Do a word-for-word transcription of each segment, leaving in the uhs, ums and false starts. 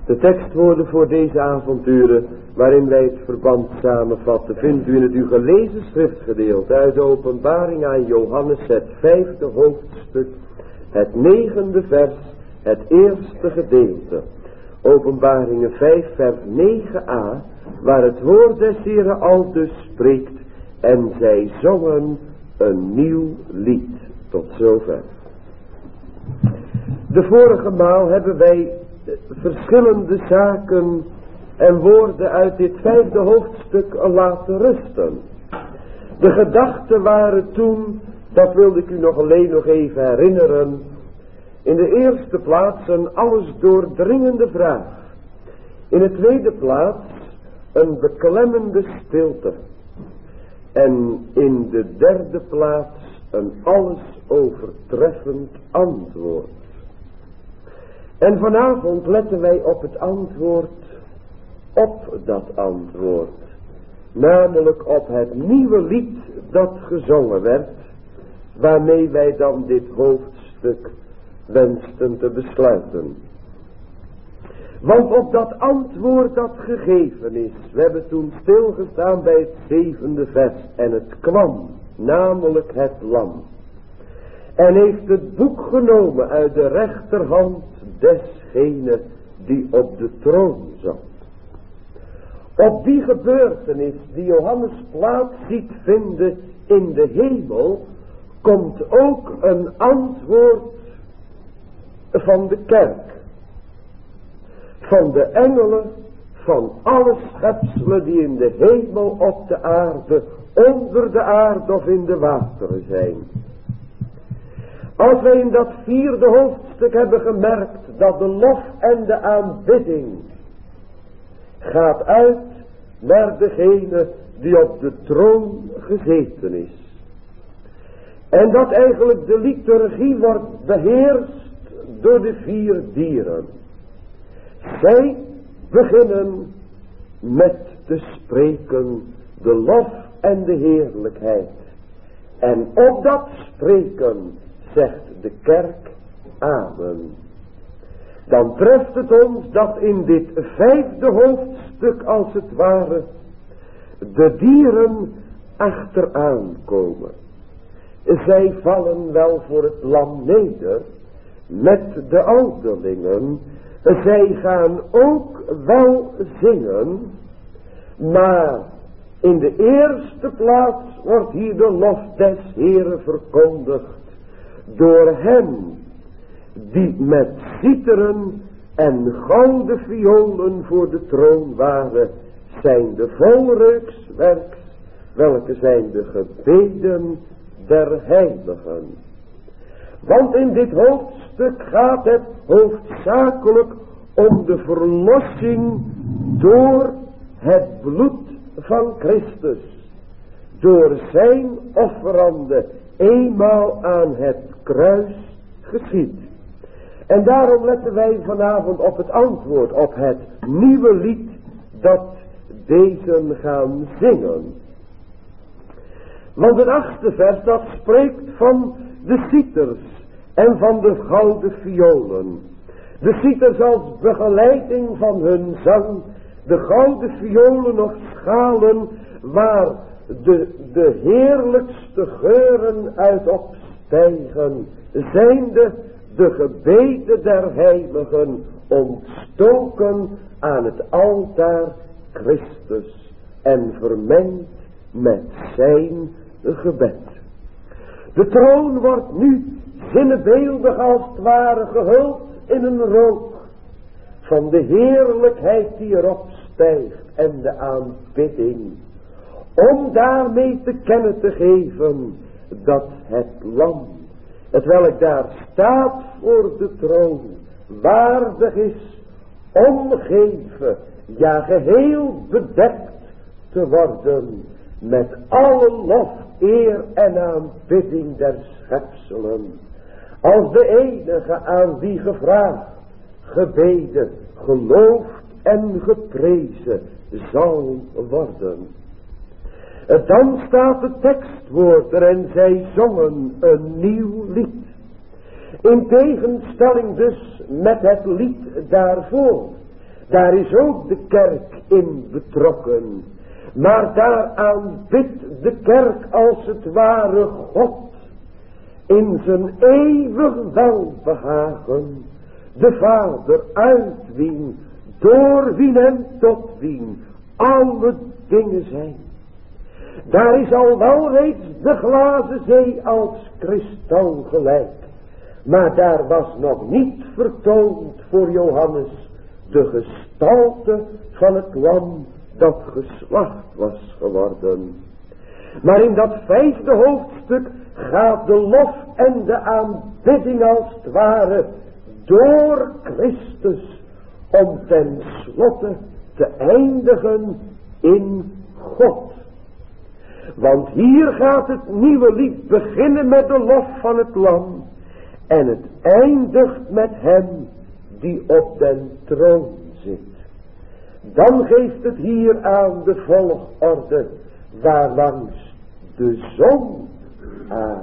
De tekstwoorden voor deze avonturen, waarin wij het verband samenvatten, vindt u in het u gelezen schriftgedeelte uit de Openbaring aan Johannes, het vijfde hoofdstuk, het negende vers, het eerste gedeelte. Openbaringen vijf, vers negen a, waar het woord des Heren aldus spreekt, en zij zongen een nieuw lied. Tot zover. De vorige maal hebben wij verschillende zaken en woorden uit dit vijfde hoofdstuk laten rusten. De gedachten waren toen, dat wilde ik u nog alleen nog even herinneren, in de eerste plaats een alles doordringende vraag. In de tweede plaats een beklemmende stilte. En in de derde plaats een alles overtreffend antwoord. En vanavond letten wij op het antwoord, op dat antwoord. Namelijk op het nieuwe lied dat gezongen werd, waarmee wij dan dit hoofdstuk wensten te besluiten. Want op dat antwoord dat gegeven is, we hebben toen stilgestaan bij het zevende vers, en het kwam, namelijk het lam. En heeft het boek genomen uit de rechterhand desgene die op de troon zat. Op die gebeurtenis die Johannes plaats ziet vinden in de hemel, komt ook een antwoord van de kerk. Van de engelen, van alle schepselen die in de hemel, op de aarde, onder de aarde of in de wateren zijn. Als wij in dat vierde hoofdstuk hebben gemerkt dat de lof en de aanbidding gaat uit naar degene die op de troon gezeten is. En dat eigenlijk de liturgie wordt beheerst door de vier dieren. Zij beginnen met te spreken de lof en de heerlijkheid. En op dat spreken zegt de kerk amen. Dan treft het ons dat in dit vijfde hoofdstuk als het ware de dieren achteraan komen. Zij vallen wel voor het lam neder met de ouderlingen. Zij gaan ook wel zingen, maar in de eerste plaats wordt hier de lof des Heren verkondigd door hen die met citeren en gouden violen voor de troon waren, zijn de volreukswerks, welke zijn de gebeden der heiligen. Want in dit hoofdstuk gaat het hoofdzakelijk om de verlossing door het bloed van Christus. Door zijn offerande eenmaal aan het kruis geschied. En daarom letten wij vanavond op het antwoord op het nieuwe lied dat deze gaan zingen. Want het achtste vers dat spreekt van de citers en van de gouden violen. De citers als begeleiding van hun zang, de gouden violen of schalen waar de, de heerlijkste geuren uit opstijgen, zijnde de gebeden der heiligen ontstoken aan het altaar Christus en vermengd met zijn gebed. De troon wordt nu zinnebeeldig als het ware gehuld in een rook van de heerlijkheid die erop stijgt en de aanbidding. Om daarmee te kennen te geven dat het lam, het welk daar staat voor de troon, waardig is, omgeven, ja geheel bedekt te worden met alle lof, eer en aanbidding der schepselen. Als de enige aan wie gevraagd, gebeden, geloofd en geprezen zal worden. Dan staat het tekstwoord er en zij zongen een nieuw lied. In tegenstelling dus met het lied daarvoor, Daar is ook de kerk in betrokken. Maar daar aanbidt de kerk als het ware God in zijn eeuwig welbehagen. De Vader uit wien, door wien en tot wien alle dingen zijn. Daar is al wel reeds de glazen zee als kristal gelijk. Maar daar was nog niet vertoond voor Johannes de gestalte van het lam dat geslacht was geworden. Maar in dat vijfde hoofdstuk gaat de lof en de aanbidding als het ware door Christus om ten slotte te eindigen in God. Want hier gaat het nieuwe lied beginnen met de lof van het lam en het eindigt met hem die op den troon zit. Dan geeft het hier aan de volgorde waarlangs de zon aan.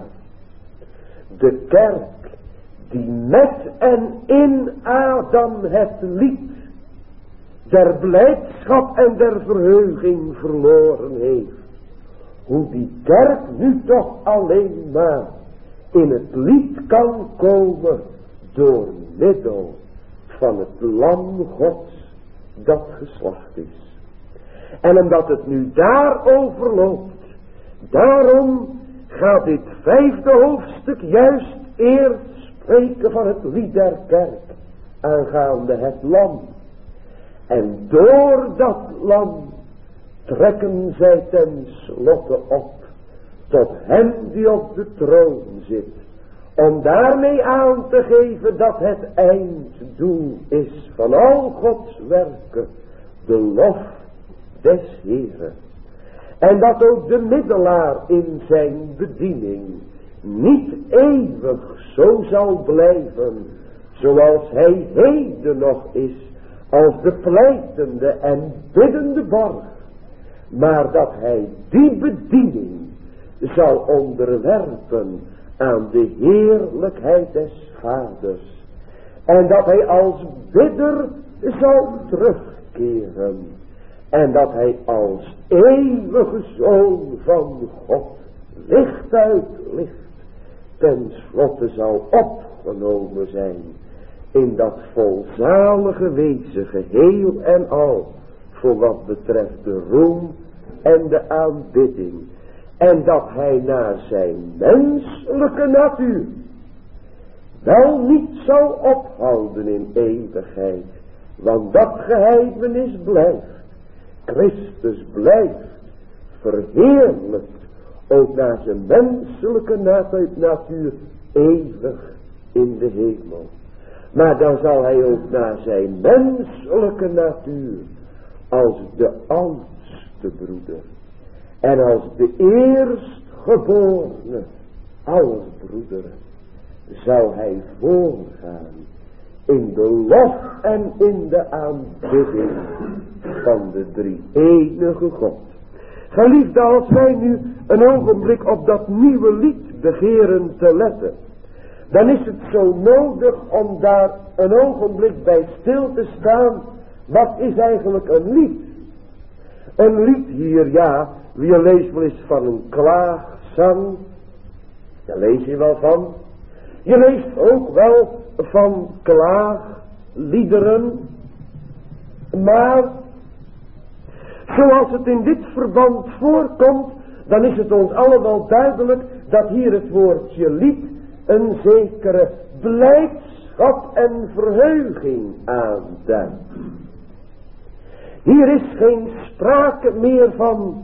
De kerk die met en in Adam het lied der blijdschap en der verheuging verloren heeft. Hoe die kerk nu toch alleen maar in het lied kan komen door middel van het lam Gods dat geslacht is. En omdat het nu daarover loopt, daarom gaat dit vijfde hoofdstuk juist eerst spreken van het lied der kerk aangaande het lam. En door dat lam trekken zij ten slotte op tot hem die op de troon zit. Om daarmee aan te geven dat het einddoel is van al Gods werken. De lof des Heeren. En dat ook de middelaar in zijn bediening niet eeuwig zo zal blijven. Zoals hij heden nog is. Als de pleitende en biddende borg. Maar dat hij die bediening zal onderwerpen aan de heerlijkheid des Vaders. En dat hij als bidder zal terugkeren. En dat hij als eeuwige zoon van God licht uit licht ten slotte zal opgenomen zijn in dat volzalige wezen geheel en al voor wat betreft de roem en de aanbidding. En dat hij naar zijn menselijke natuur wel niet zal ophouden in eeuwigheid. Want dat geheimenis blijft. Christus blijft verheerlijkt ook naar zijn menselijke natuur eeuwig in de hemel. Maar dan zal hij ook naar zijn menselijke natuur als de oudste broeder en als de eerstgeborene aller broederen zal hij voorgaan in de lof en in de aanbidding van de drie-enige God. Geliefde, als wij nu een ogenblik op dat nieuwe lied begeren te letten, dan is het zo nodig om daar een ogenblik bij stil te staan. Wat is eigenlijk een lied? Een lied hier, ja, wie leest wel eens van een klaagzang. Daar lees je wel van. Je leest ook wel van klaagliederen. Maar zoals het in dit verband voorkomt, dan is het ons allemaal duidelijk dat hier het woordje lied een zekere blijdschap en verheuging aanduidt. Hier is geen sprake meer van,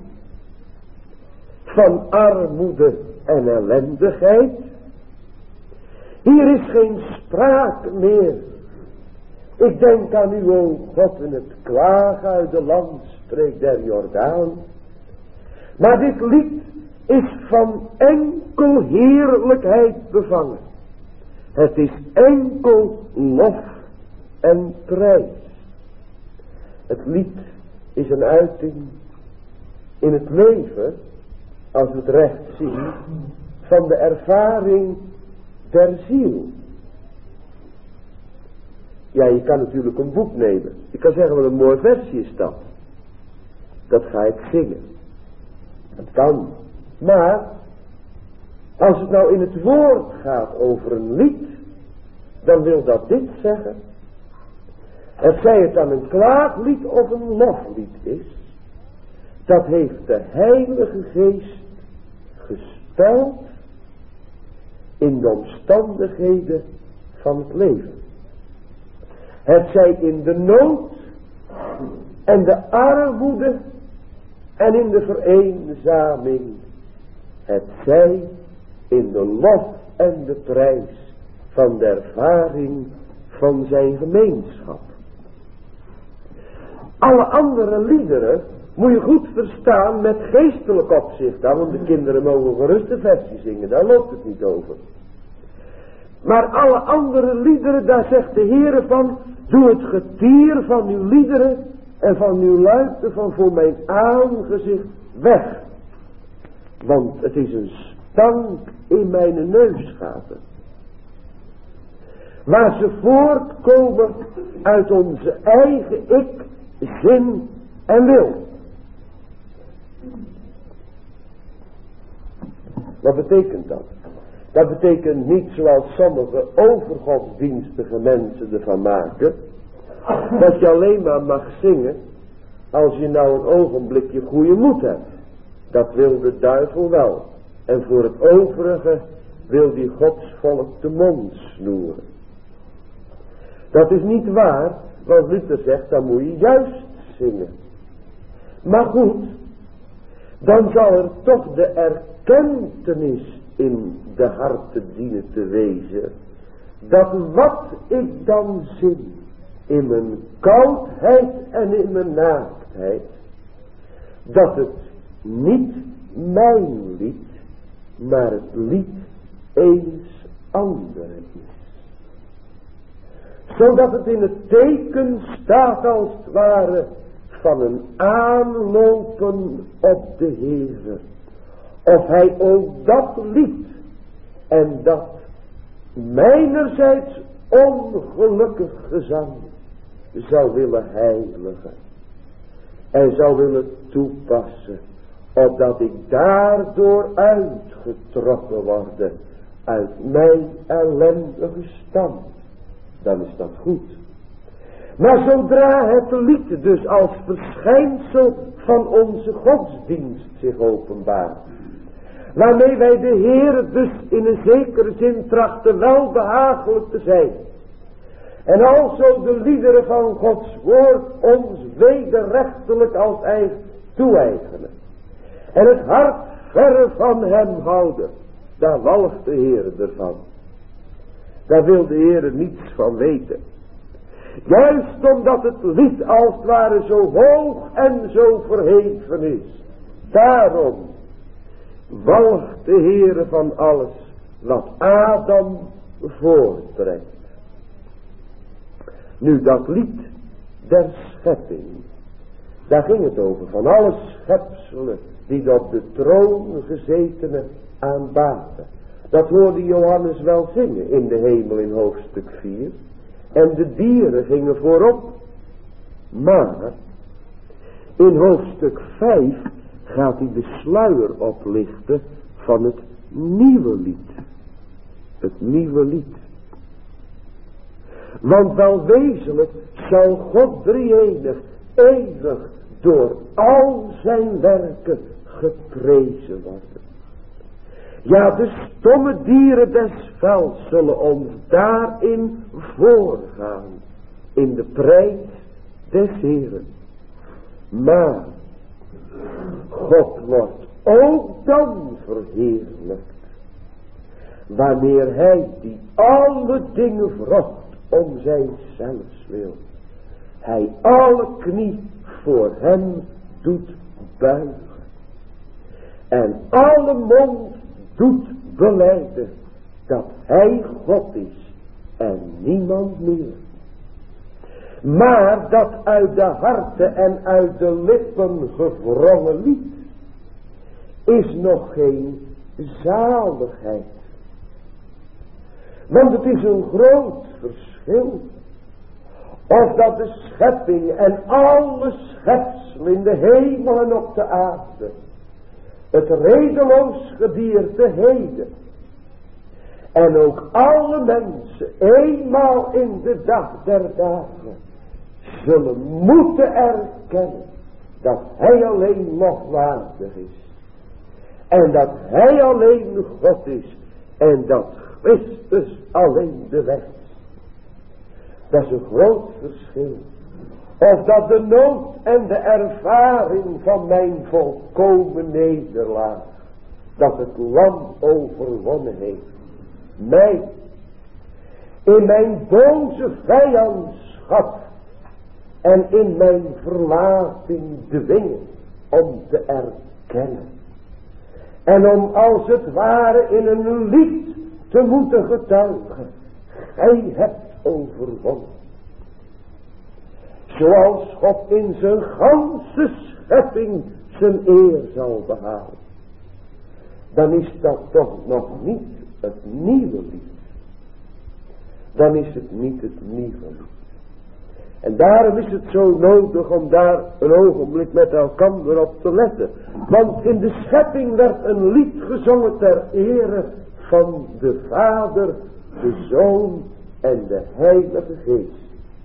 van armoede en ellendigheid. Hier is geen sprake meer. Ik denk aan u, o God, in het klagen uit de landstreek der Jordaan. Maar dit lied is van enkel heerlijkheid bevangen. Het is enkel lof en prijs. Het lied is een uiting in het leven, als we het recht zien, van de ervaring der ziel. Ja, je kan natuurlijk een boek nemen. Je kan zeggen, wat een mooie versie is dat. Dat ga ik zingen. Dat kan. Maar, als het nou in het woord gaat over een lied, dan wil dat dit zeggen. Het zij het dan een klaaglied of een loflied is, dat heeft de Heilige Geest gesteld in de omstandigheden van het leven. Het zij in de nood en de armoede en in de vereenzaming. Het zij in de lof en de prijs van de ervaring van zijn gemeenschap. Alle andere liederen moet je goed verstaan met geestelijk opzicht. Dan, want de kinderen mogen gerust de versie zingen, daar loopt het niet over. Maar alle andere liederen, daar zegt de Heere van, doe het getier van uw liederen en van uw luiten van voor mijn aangezicht weg. Want het is een stank in mijn neusgaten. Waar ze voortkomen uit onze eigen ik, zin en wil. Wat betekent dat? Dat betekent niet zoals sommige overgodsdienstige mensen ervan maken, dat je alleen maar mag zingen als je nou een ogenblikje goede moed hebt. Dat wil de duivel wel. En voor het overige wil die godsvolk de mond snoeren. Dat is niet waar, want Luther zegt, dan moet je juist zingen. Maar goed, dan zal er toch de erkentenis in de harten dienen te wezen, dat wat ik dan zing, in mijn koudheid en in mijn naaktheid, dat het niet mijn lied, maar het lied eens anderen is. Zodat het in het teken staat als het ware van een aanlopen op de Heere. Of hij ook dat lied en dat mijnerzijds ongelukkig gezang zou willen heiligen. En zou willen toepassen. Opdat ik daardoor uitgetrokken word uit mijn ellendige stand. Dan is dat goed. Maar zodra het lied dus als verschijnsel van onze godsdienst zich openbaart, waarmee wij de Heere dus in een zekere zin trachten welbehagelijk te zijn, en alzo de liederen van Gods woord ons wederrechtelijk als eigen toe-eigenen, en het hart verre van hem houden, daar walgt de Heere ervan. Daar wil de Heere niets van weten. Juist omdat het lied als het ware zo hoog en zo verheven is. Daarom walgt de Heere van alles wat Adam voortbrengt. Nu dat lied der schepping, daar ging het over, van alle schepselen die op de troon gezetenen aanbaten. Dat hoorde Johannes wel zingen in de hemel in hoofdstuk vier. En de dieren gingen voorop. Maar in hoofdstuk vijf gaat hij de sluier oplichten van het nieuwe lied. Het nieuwe lied. Want wel wezenlijk zal God drieënig eeuwig door al zijn werken geprezen worden. Ja, de stomme dieren des velds zullen ons daarin voorgaan, in de prijs des Heeren. Maar God wordt ook dan verheerlijkt, wanneer hij die alle dingen vrocht om zijn zelfs wil, hij alle knie voor hem doet buigen en alle mond doet belijden dat hij God is en niemand meer. Maar dat uit de harten en uit de lippen gevrongen lied is nog geen zaligheid. Want het is een groot verschil Of dat de schepping en alle schepsel in de hemel en op de aarde het redeloos gedierte heden. En ook alle mensen eenmaal in de dag der dagen zullen moeten erkennen dat hij alleen nog waardig is. En dat hij alleen God is. En dat Christus alleen de weg is. Dat is een groot verschil. Of dat de nood en de ervaring van mijn volkomen nederlaag, dat het lam overwonnen heeft. Mij, in mijn boze vijandschap en in mijn verlating dwingen om te erkennen. En om als het ware in een lied te moeten getuigen. Gij hebt overwonnen. Zoals God in zijn ganse schepping zijn eer zal behalen. Dan is dat toch nog niet het nieuwe lied. Dan is het niet het nieuwe lied. En daarom is het zo nodig om daar een ogenblik met elkaar op te letten. Want in de schepping werd een lied gezongen ter ere van de Vader, de Zoon en de Heilige Geest.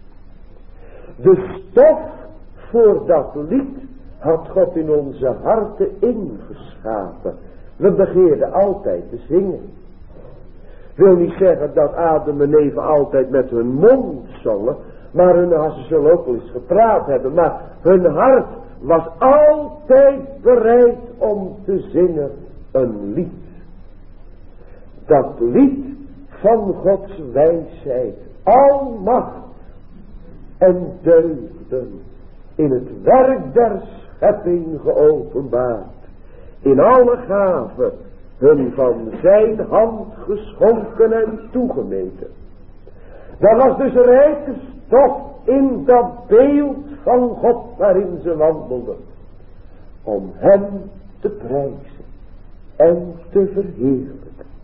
De stof voor dat lied had God in onze harten ingeschapen. We begeerden altijd te zingen. Wil niet zeggen dat Adam en Eva altijd met hun mond zongen. Maar hun, ze zullen ook wel eens gepraat hebben. Maar hun hart was altijd bereid om te zingen een lied. Dat lied van Gods wijsheid, almacht en deugden in het werk der schepping geopenbaard. In alle gaven hun van zijn hand geschonken en toegemeten. Daar was dus een rijke stof in dat beeld van God waarin ze wandelden. Om hem te prijzen en te verheerlijken.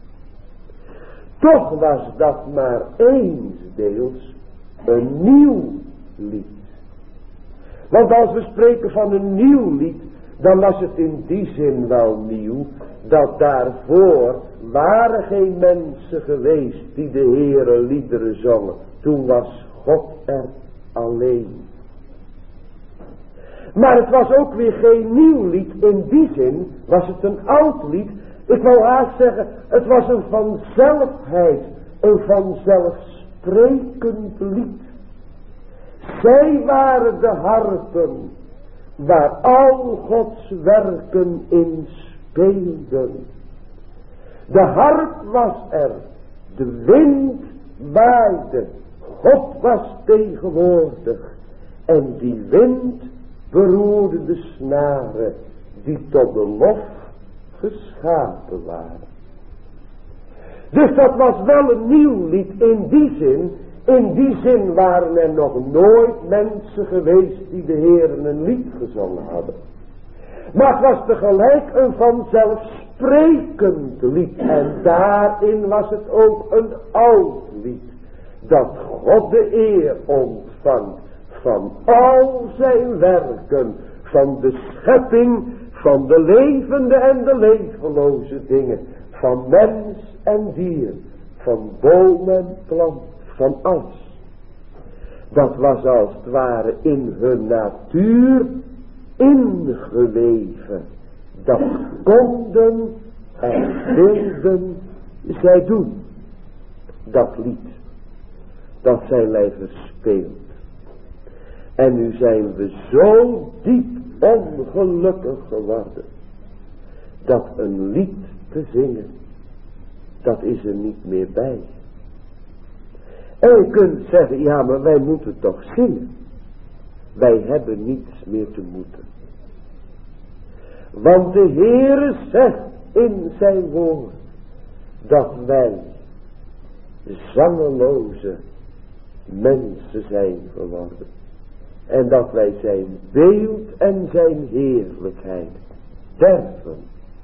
Toch was dat maar eensdeels een nieuw lied. Want als we spreken van een nieuw lied, dan was het in die zin wel nieuw, dat daarvoor waren geen mensen geweest die de Heere liederen zongen. Toen was God er alleen. Maar het was ook weer geen nieuw lied. In die zin was het een oud lied. Ik wil haast zeggen, het was een vanzelfheid, een vanzelfsprekend lied. Zij waren de harpen waar al Gods werken in speelden. De harp was er, de wind waaide, God was tegenwoordig en die wind beroerde de snaren die tot de lof geschapen waren. Dus dat was wel een nieuw lied in die zin. In die zin waren er nog nooit mensen geweest die de Heeren een lied gezongen hadden. Maar het was tegelijk een vanzelfsprekend lied. En daarin was het ook een oud lied. Dat God de eer ontvangt van al zijn werken. Van de schepping, van de levende en de levenloze dingen. Van mens en dier. Van boom en plant. Van alles. Dat was als het ware in hun natuur ingeweven. Dat konden en wilden zij doen. Dat lied. Dat zijn wij verspeeld. En nu zijn we zo diep ongelukkig geworden. Dat een lied te zingen. Dat is er niet meer bij. En je kunt zeggen, ja, maar wij moeten toch zingen. Wij hebben niets meer te moeten. Want de Heere zegt in zijn woord dat wij zangeloze mensen zijn geworden. En dat wij zijn beeld en zijn heerlijkheid derven.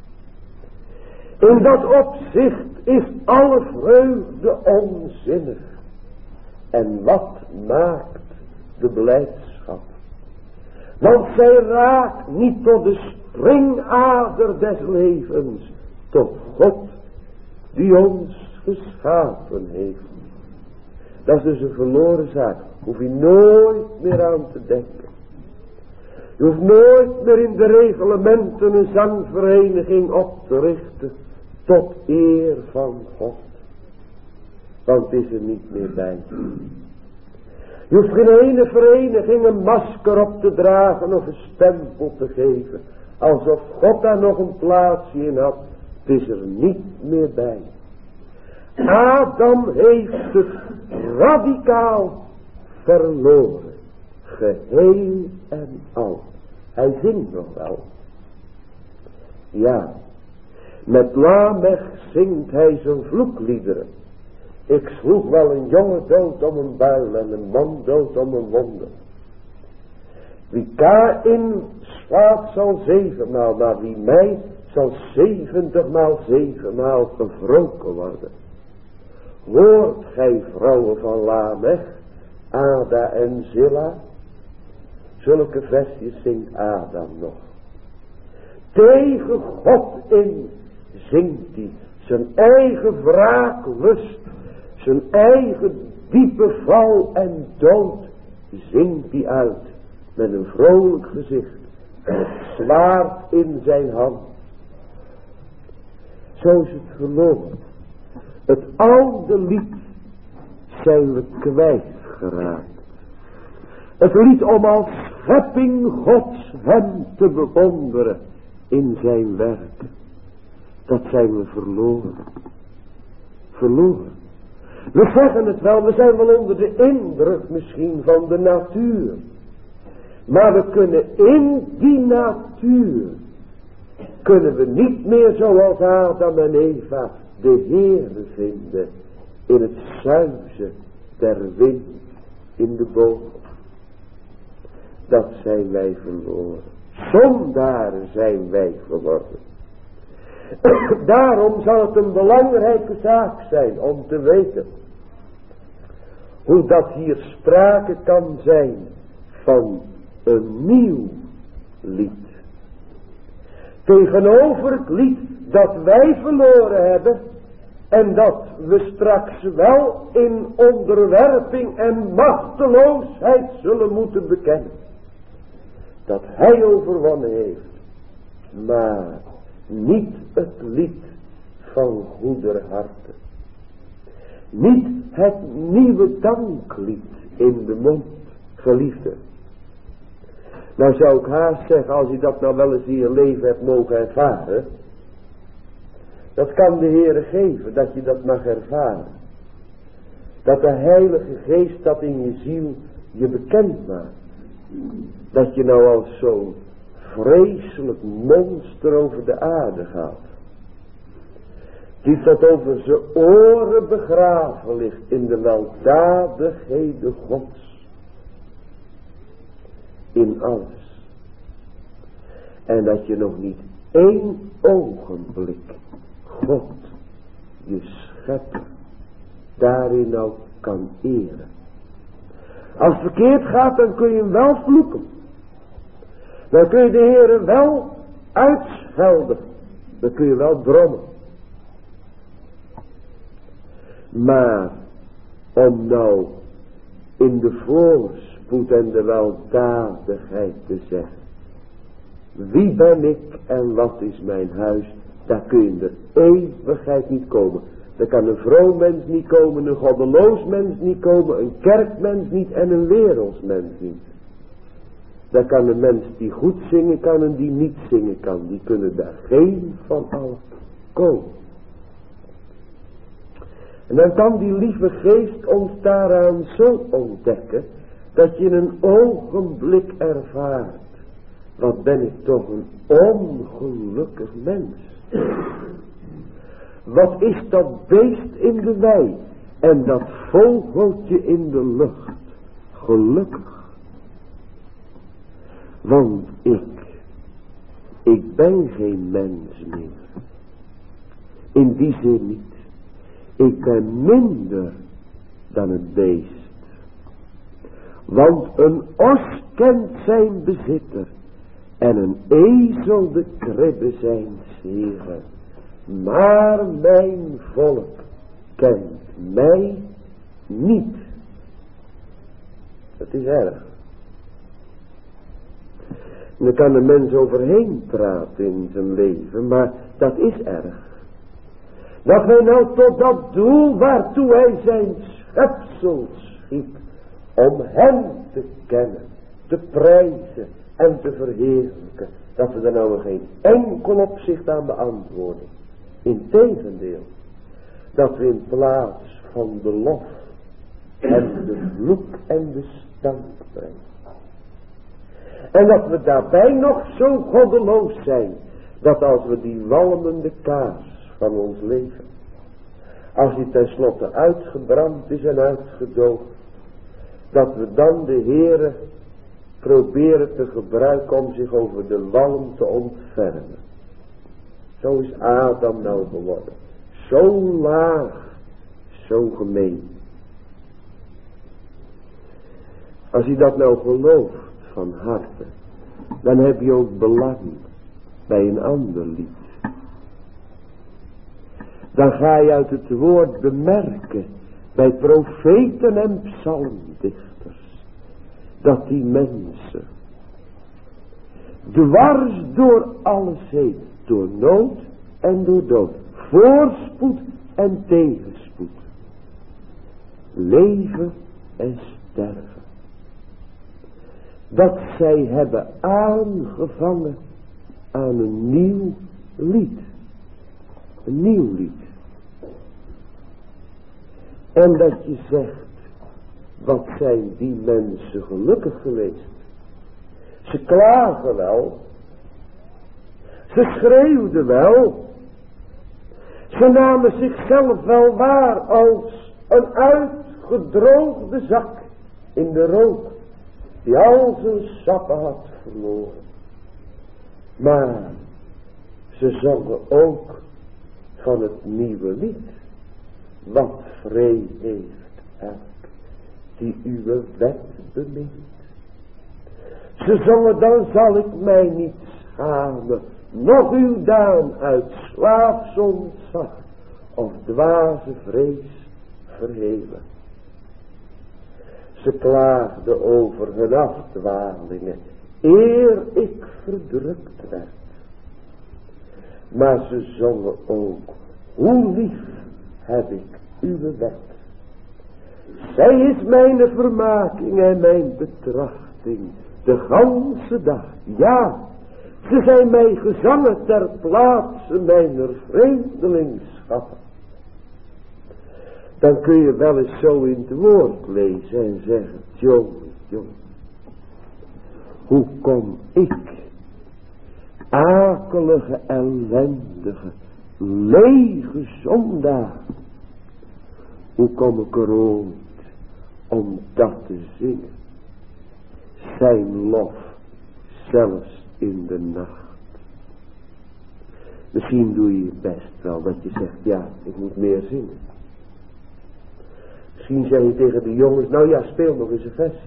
In dat opzicht is alle vreugde onzinnig. En wat maakt de blijdschap. Want zij raakt niet tot de springader des levens, tot God die ons geschapen heeft. Dat is dus een verloren zaak. Hoef je nooit meer aan te denken. Je hoeft nooit meer in de reglementen een zangvereniging op te richten tot eer van God. Want het is er niet meer bij. Je hoeft geen ene vereniging een masker op te dragen of een stempel te geven. Alsof God daar nog een plaatsje in had. Het is er niet meer bij. Adam heeft het radicaal verloren. Geheel en al. Hij zingt nog wel. Ja. Met Lamech zingt hij zijn vloekliederen. Ik sloeg wel een jongen dood om een buil en een man dood om een wonde. Wie Kaïn slaat zal zevenmaal, maar wie mij zal zeventigmaal zevenmaal gewroken worden. Hoort gij vrouwen van Lamech, Ada en Zilla? Zulke versjes zingt Adam nog. Tegen God in zingt hij zijn eigen wraaklust, zijn eigen diepe val en dood zingt hij uit met een vrolijk gezicht en het zwaard in zijn hand. Zo is het verloren. Het oude lied zijn we kwijtgeraakt. Het lied om als schepping Gods hem te bewonderen in zijn werk. Dat zijn we verloren. Verloren. We zeggen het wel, we zijn wel onder de indruk misschien van de natuur. Maar we kunnen in die natuur, kunnen we niet meer zoals Adam en Eva de Heere vinden in het zuizen der wind in de boom. Dat zijn wij verloren. Zondaren zijn wij geworden. Daarom zal het een belangrijke zaak zijn om te weten hoe dat hier sprake kan zijn van een nieuw lied. Tegenover het lied dat wij verloren hebben en dat we straks wel in onderwerping en machteloosheid zullen moeten bekennen. Dat hij overwonnen heeft. Maar niet het lied van goeder harte. Niet het nieuwe danklied in de mond, geliefde. Nou zou ik haast zeggen, als u dat nou wel eens in je leven hebt mogen ervaren. Dat kan de Heere geven, dat je dat mag ervaren. Dat de Heilige Geest dat in je ziel je bekend maakt. Dat je nou als zo'n vreselijk monster over de aarde gaat. Die tot over zijn oren begraven ligt in de weldadigheden Gods. In alles. En dat je nog niet één ogenblik God, je schepper, daarin nou kan eren. Als het verkeerd gaat, dan kun je hem wel vloeken. Dan kun je de Heere wel uitschelden. Dan kun je wel drommen. Maar om nou in de voorspoed en de weldadigheid te zeggen: wie ben ik en wat is mijn huis? Daar kun je in de eeuwigheid niet komen. Daar kan een vroom mens niet komen, een goddeloos mens niet komen, een kerkmens niet en een wereldsmens niet. Daar kan een mens die goed zingen kan en die niet zingen kan. Die kunnen daar geen van allen komen. En dan kan die lieve geest ons daaraan zo ontdekken, dat je in een ogenblik ervaart: wat ben ik toch een ongelukkig mens. Wat is dat beest in de wei en dat vogeltje in de lucht. Gelukkig. Want ik, ik ben geen mens meer. In die zin niet. Ik ben minder dan het beest. Want een os kent zijn bezitter en een ezel de kribbe zijn heren. Maar mijn volk kent mij niet. Dat is erg. En daar kan een mens overheen praten in zijn leven, maar dat is erg. Dat wij nou tot dat doel waartoe hij zijn schepsels schiep, om hem te kennen, te prijzen en te verheerlijken, dat we er nou geen enkel opzicht aan beantwoorden. Integendeel, dat we in plaats van de lof en de vloek en de stank brengen. En dat we daarbij nog zo goddeloos zijn, dat als we die walmende kaars van ons leven, als die tenslotte uitgebrand is en uitgedoofd, dat we dan de Heere proberen te gebruiken om zich over de walm te ontfermen. Zo is Adam nou geworden. Zo laag, zo gemeen. Als je dat nou gelooft van harte, dan heb je ook belang bij een ander lied. Dan ga je uit het woord bemerken bij profeten en psalmdichters, dat die mensen dwars door alles heen, door nood en door dood, voorspoed en tegenspoed, leven en sterven, dat zij hebben aangevangen aan een nieuw lied. Een nieuw lied. En dat je zegt, wat zijn die mensen gelukkig geweest. Ze klagen wel. Ze schreeuwden wel. Ze namen zichzelf wel waar als een uitgedroogde zak in de rook, die al zijn sappen had verloren. Maar ze zongen ook van het nieuwe lied. Wat vrede heeft elk die uw wet bemint. Ze zongen, dan zal ik mij niet schamen, nog uw daan uit slaafs ontzag of dwaze vrees verheven. Ze klaagden over hun afdwalingen, eer ik verdrukt werd. Maar ze zongen ook, hoe lief heb ik uw wet. Zij is mijn vermaking en mijn betrachting, de ganse dag. Ja, ze zijn mij gezangen ter plaatse mijner vreemdelingschap. Dan kun je wel eens zo in het woord lezen en zeggen, jongen, jongen, hoe kom ik, akelige, ellendige, lege zondaar, hoe kom ik er ooit om dat te zingen? Zijn lof, zelfs in de nacht. Misschien doe je je best wel dat je zegt, ja, ik moet meer zingen. Misschien zeg je tegen de jongens, nou ja, speel nog eens een versje.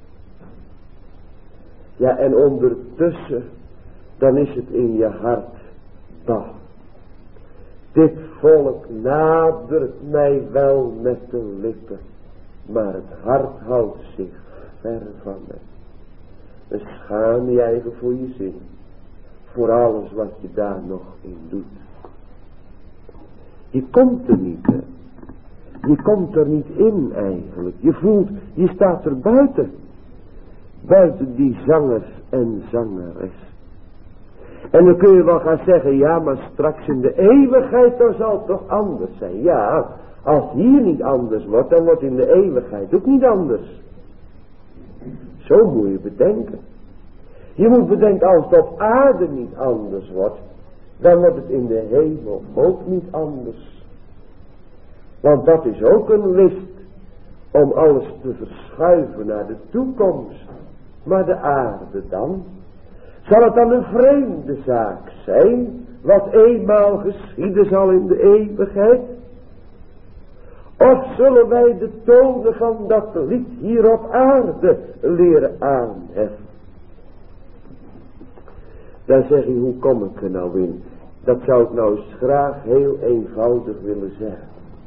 Ja, en ondertussen, dan is het in je hart, bah. Dit volk nadert mij wel met de lippen, maar het hart houdt zich ver van mij. Dan schaam je eigen voor je zin, voor alles wat je daar nog in doet. Je komt er niet, hè. Je komt er niet in eigenlijk. Je voelt, je staat er buiten. Buiten die zangers en zangeres. En dan kun je wel gaan zeggen, ja, maar straks in de eeuwigheid, dan zal het toch anders zijn. Ja, als hier niet anders wordt, dan wordt in de eeuwigheid ook niet anders. Zo moet je bedenken. Je moet bedenken, als het op aarde niet anders wordt, dan wordt het in de hemel ook niet anders. Want dat is ook een list om alles te verschuiven naar de toekomst. Maar de aarde dan? Zal het dan een vreemde zaak zijn, wat eenmaal geschieden zal in de eeuwigheid? Of zullen wij de tonen van dat lied hier op aarde leren aanheffen? Dan zeg je, hoe kom ik er nou in? Dat zou ik nou eens graag heel eenvoudig willen zeggen.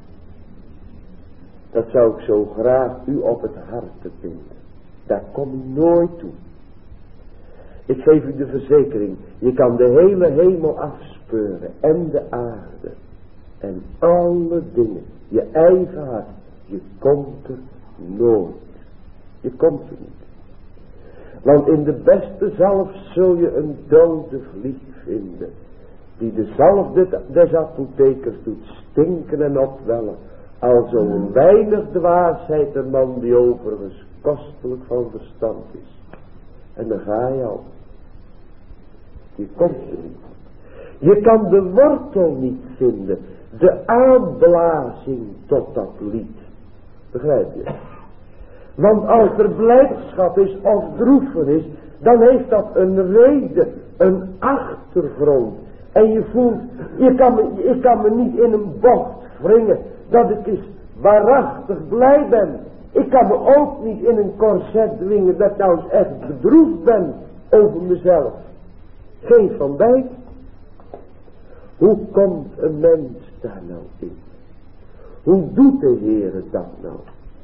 Dat zou ik zo graag u op het hart binden. Daar kom je nooit toe. Ik geef u de verzekering. Je kan de hele hemel afspeuren. En de aarde. En alle dingen. Je eigen hart. Je komt er nooit. Je komt er niet. Want in de beste zalf zul je een dode vlieg vinden. Die de zalf des apothekers doet stinken en opwellen. Al zo'n weinig dwaasheid een man die overigens kostelijk van verstand is. En dan ga je al. Je komt er niet. Je kan de wortel niet vinden. De aanblazing tot dat lied. Begrijp je? Want als er blijdschap is of droefenis, dan heeft dat een reden, een achtergrond. En je voelt, je kan me, ik kan me niet in een bocht wringen dat ik eens waarachtig blij ben. Ik kan me ook niet in een corset dwingen dat ik nou eens echt bedroefd ben over mezelf. Geen van beiden. Hoe komt een mens daar nou in? Hoe doet de Heere dat nou?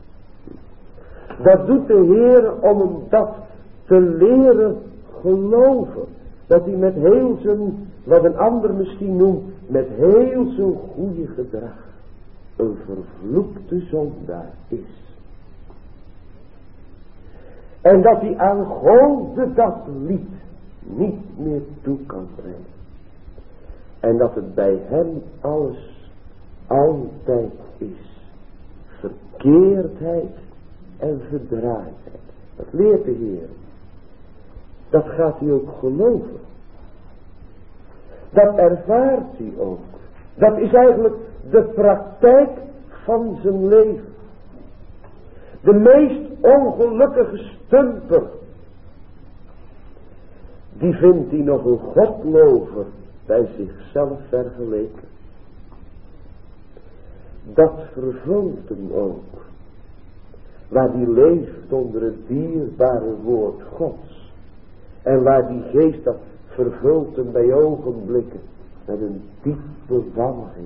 Dat doet de Heere om hem dat te leren geloven. Dat hij met heel zijn, wat een ander misschien noemt, met heel zijn goede gedrag een vervloekte zondaar is. En dat hij aan God dat lied niet meer toe kan brengen. En dat het bij hem alles altijd is. Verkeerdheid en verdraaidheid. Dat leert de Heer. Dat gaat hij ook geloven. Dat ervaart hij ook. Dat is eigenlijk de praktijk van zijn leven. De meest ongelukkige stumper. Die vindt hij nog een godlover bij zichzelf vergeleken. Dat vervult hem ook. Waar die leeft onder het dierbare woord Gods. En waar die geest dat vervult hem bij ogenblikken met een diepe walging.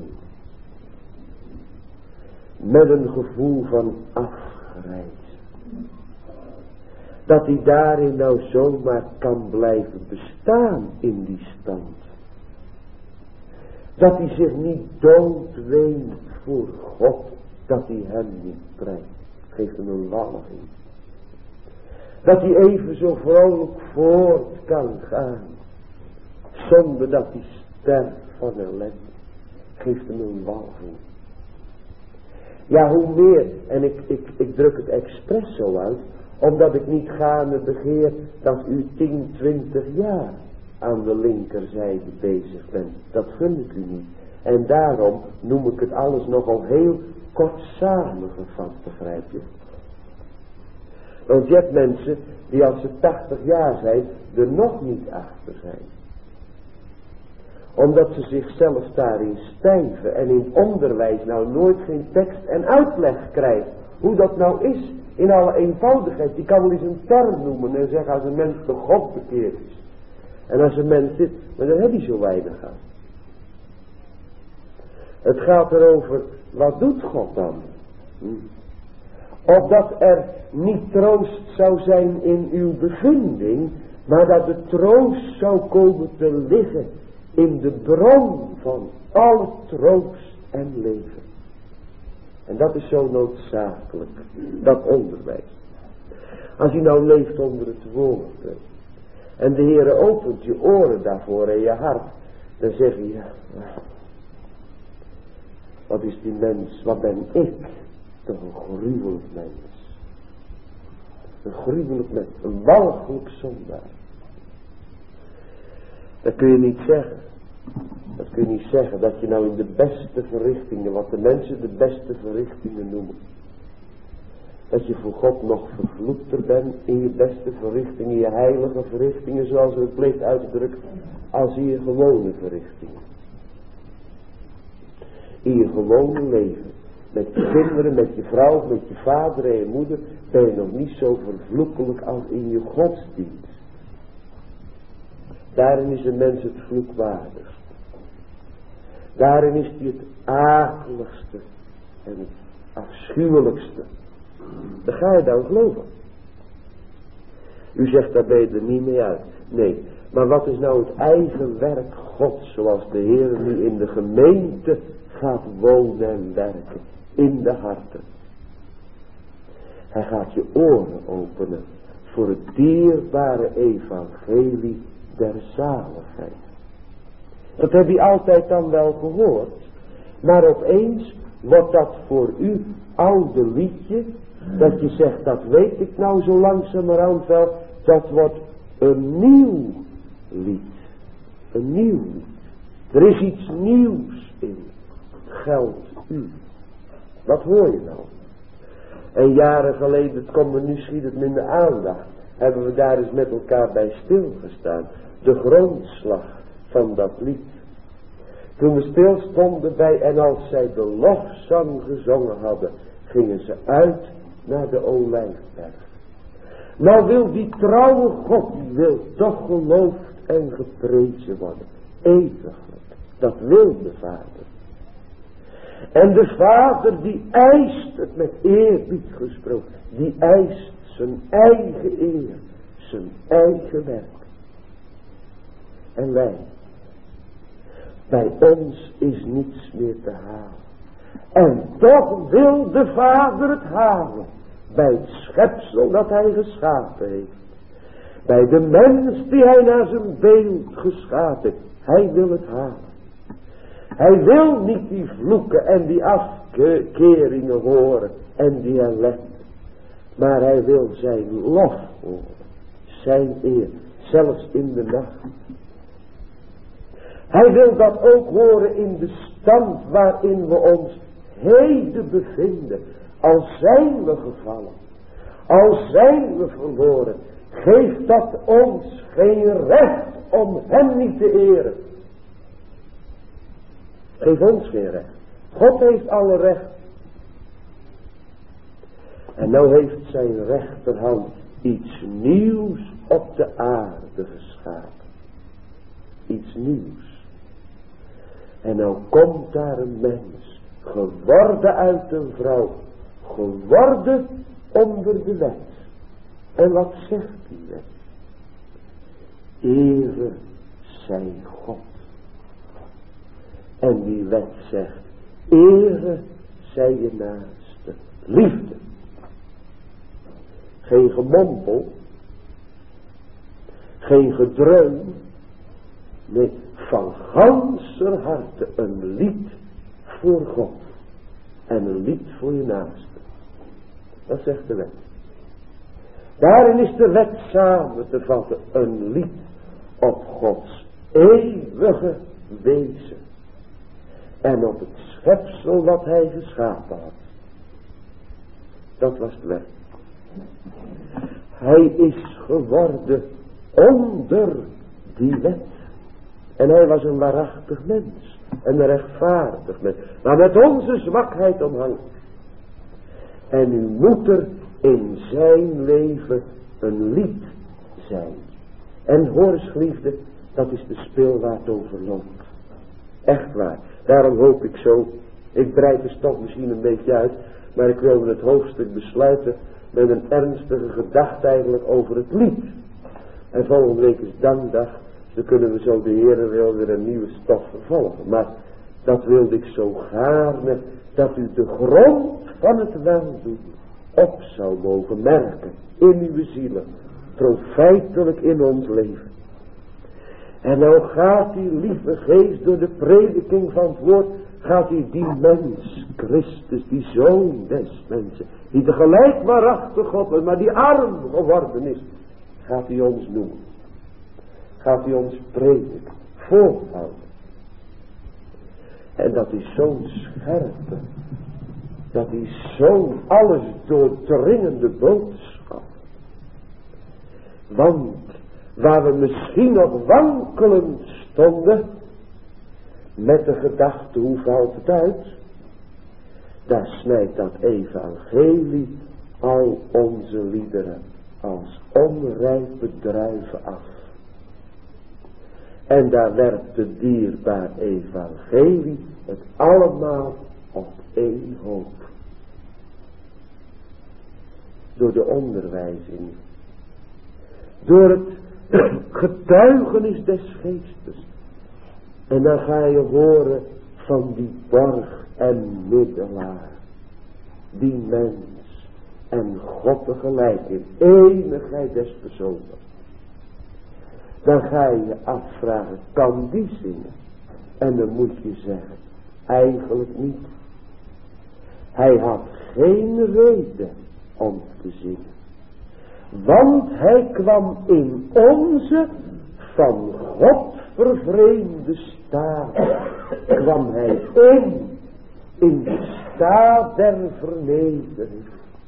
Met een gevoel van afgrijs. Dat hij daarin nou zomaar kan blijven bestaan in die stand. Dat hij zich niet doodweent voor God, dat hij hem niet brengt. Geeft hem een walging. Dat hij even zo vrolijk voort kan gaan. Zonder dat hij sterft van ellende. Geeft hem een walging. Ja, hoe meer, en ik, ik, ik druk het expres zo uit, omdat ik niet gaarne begeer dat u tien, twintig jaar aan de linkerzijde bezig bent. Dat gun ik u niet. En daarom noem ik het alles nogal heel kort samengevat, begrijp je? Want je hebt mensen die als ze tachtig jaar zijn, er nog niet achter zijn. Omdat ze zichzelf daarin stijven en in onderwijs nou nooit geen tekst en uitleg krijgen. Hoe dat nou is in alle eenvoudigheid. Die kan wel eens een term noemen en zeggen als een mens door God bekeerd is. En als een mens zit, maar dan heb je zo weinig aan. Het gaat erover, wat doet God dan? Hm? Opdat er niet troost zou zijn in uw bevinding, maar dat de troost zou komen te liggen in de bron van alle troost en leven. En dat is zo noodzakelijk, dat onderwijs. Als je nou leeft onder het woord, en de Heere opent je oren daarvoor en je hart, dan zeg je, ja, wat is die mens, wat ben ik, toch een gruwelijk mens. Een gruwelijk mens, een walgelijk zondaar. Dat kun je niet zeggen. Dat kun je niet zeggen, dat je nou in de beste verrichtingen, wat de mensen de beste verrichtingen noemen. Dat je voor God nog vervloekter bent in je beste verrichtingen, je heilige verrichtingen, zoals we het pleegt uit te drukken, als in je gewone verrichtingen. In je gewone leven. met je kinderen, met je vrouw, met je vader en je moeder, ben je nog niet zo vervloekelijk als in je godsdienst. Daarin is een mens het vloekwaardigste. Daarin is hij het akeligste en het afschuwelijkste. Dan ga je dan geloven. U zegt, daar ben je er niet mee uit. Nee, maar wat is nou het eigen werk Gods, zoals de Heer nu in de gemeente gaat wonen en werken, in de harten. Hij gaat je oren openen voor het dierbare evangelie der zaligheid. Dat heb je altijd dan wel gehoord, maar opeens wordt dat voor u oude liedje, dat je zegt, dat weet ik nou zo langzamerhand wel, dat wordt een nieuw lied. Een nieuw lied. Er is iets nieuws in. Geldt u. Wat hoor je nou? En jaren geleden, het komt me nu schiet minder aandacht, hebben we daar eens met elkaar bij stilgestaan. De grondslag van dat lied. Toen we stilstonden bij en als zij de lofzang gezongen hadden, gingen ze uit naar de Olijfberg. Nou wil die trouwe God, die wil toch geloofd en geprezen worden. Eeuwiglijk. Dat wil de Vader. En de Vader die eist het met eerbied gesproken. Die eist zijn eigen eer. Zijn eigen werk. En wij. Bij ons is niets meer te halen. En toch wil de Vader het halen. Bij het schepsel dat hij geschapen heeft. Bij de mens die hij naar zijn beeld geschapen heeft. Hij wil het halen. Hij wil niet die vloeken en die afkeringen horen en die ellende. Maar hij wil zijn lof horen. Zijn eer. Zelfs in de nacht. Hij wil dat ook horen in de stand waarin we ons heden bevinden. Al zijn we gevallen. Al zijn we verloren. Geeft dat ons geen recht om hem niet te eren. Geef ons geen recht. God heeft alle recht. En nou heeft zijn rechterhand iets nieuws op de aarde geschapen. Iets nieuws. En nou komt daar een mens, geworden uit een vrouw, geworden onder de wet. En wat zegt die wet? Ere zij God. En die wet zegt, ere zij je naaste. Liefde. Geen gemompel. Geen gedreun. Nee, van ganser harte een lied voor God. En een lied voor je naaste. Dat zegt de wet. Daarin is de wet samen te vatten. Een lied op Gods eeuwige wezen. En op het schepsel wat hij geschapen had. Dat was de wet. Hij is geworden onder die wet. En hij was een waarachtig mens. En een rechtvaardig mens. Maar met onze zwakheid omhangen. En u moet er in zijn leven een lied zijn. En hoor eens geliefde, dat is de spil waar het over loopt. Echt waar. Daarom hoop ik zo, ik breid de stok misschien een beetje uit, maar ik wil het hoofdstuk besluiten met een ernstige gedachte eigenlijk over het lied. En volgende week is dankdag, dan kunnen we zo de Heere wil weer een nieuwe stof vervolgen. Maar dat wilde ik zo gaarne, dat u de grond van het weldoen op zou mogen merken in uw zielen, profijtelijk in ons leven. En nou gaat die lieve geest door de prediking van het woord, gaat hij die mens, Christus, die zoon des mensen, die tegelijk waarachtig God is, maar die arm geworden is, gaat hij ons noemen. Gaat hij ons prediken, voorhouden. En dat is zo'n scherpe, dat is zo'n alles doordringende boodschap. Want waar we misschien nog wankelend stonden, met de gedachte, hoe valt het uit? daar snijdt dat evangelie al onze liederen als onrijpe druiven af. En daar werpt het dierbaar evangelie het allemaal op één hoop. Door de onderwijzing. Door het getuigenis des geestes. En dan ga je horen van die borg en middelaar. Die mens en God tegelijk in enigheid des persoons. Dan ga je je afvragen, kan die zingen? En dan moet je zeggen, eigenlijk niet. Hij had geen reden om te zingen. Want hij kwam in onze van God vervreemde staat. Kwam hij in, in de staat der vernedering.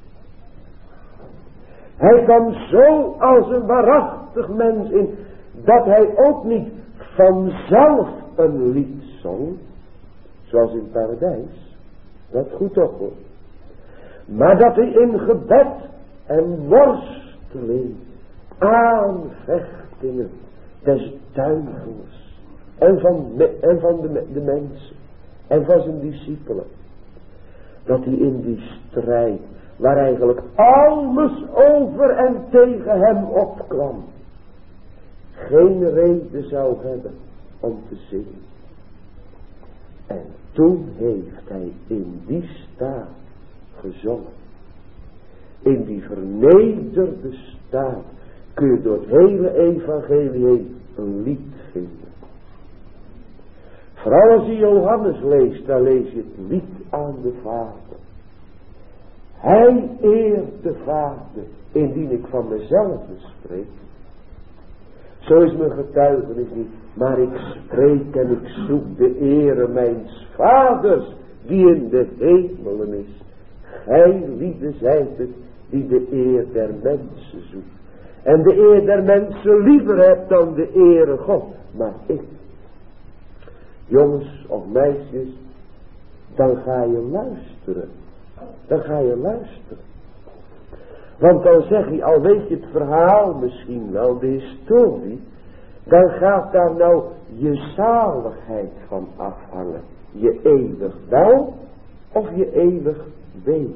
Hij kwam zo als een waarachtig mens in, dat hij ook niet vanzelf een lied zong, zoals in het paradijs, dat goed op hoor. Maar dat hij in gebed en worsteling, aanvechtingen des duivels en van, en van de, de mensen en van zijn discipelen, dat hij in die strijd, waar eigenlijk alles over en tegen hem opkwam, geen reden zou hebben om te zingen. En toen heeft hij in die staat gezongen. In die vernederde staat kun je door het hele evangelie heen een lied vinden. Vooral als je Johannes leest, dan lees je het lied aan de Vader. Hij eert de Vader, indien ik van mezelf spreek. Zo is mijn getuigenis niet, maar ik spreek en ik zoek de ere mijns Vaders, die in de hemelen is. Gij lieden zijt het, die de eer der mensen zoekt. En de eer der mensen liever hebt dan de ere God. Maar ik, jongens of meisjes, dan ga je luisteren. Dan ga je luisteren. Want dan zeg je, al weet je het verhaal misschien wel, de historie, dan gaat daar nou je zaligheid van afhangen. Je eeuwig wel of je eeuwig wee.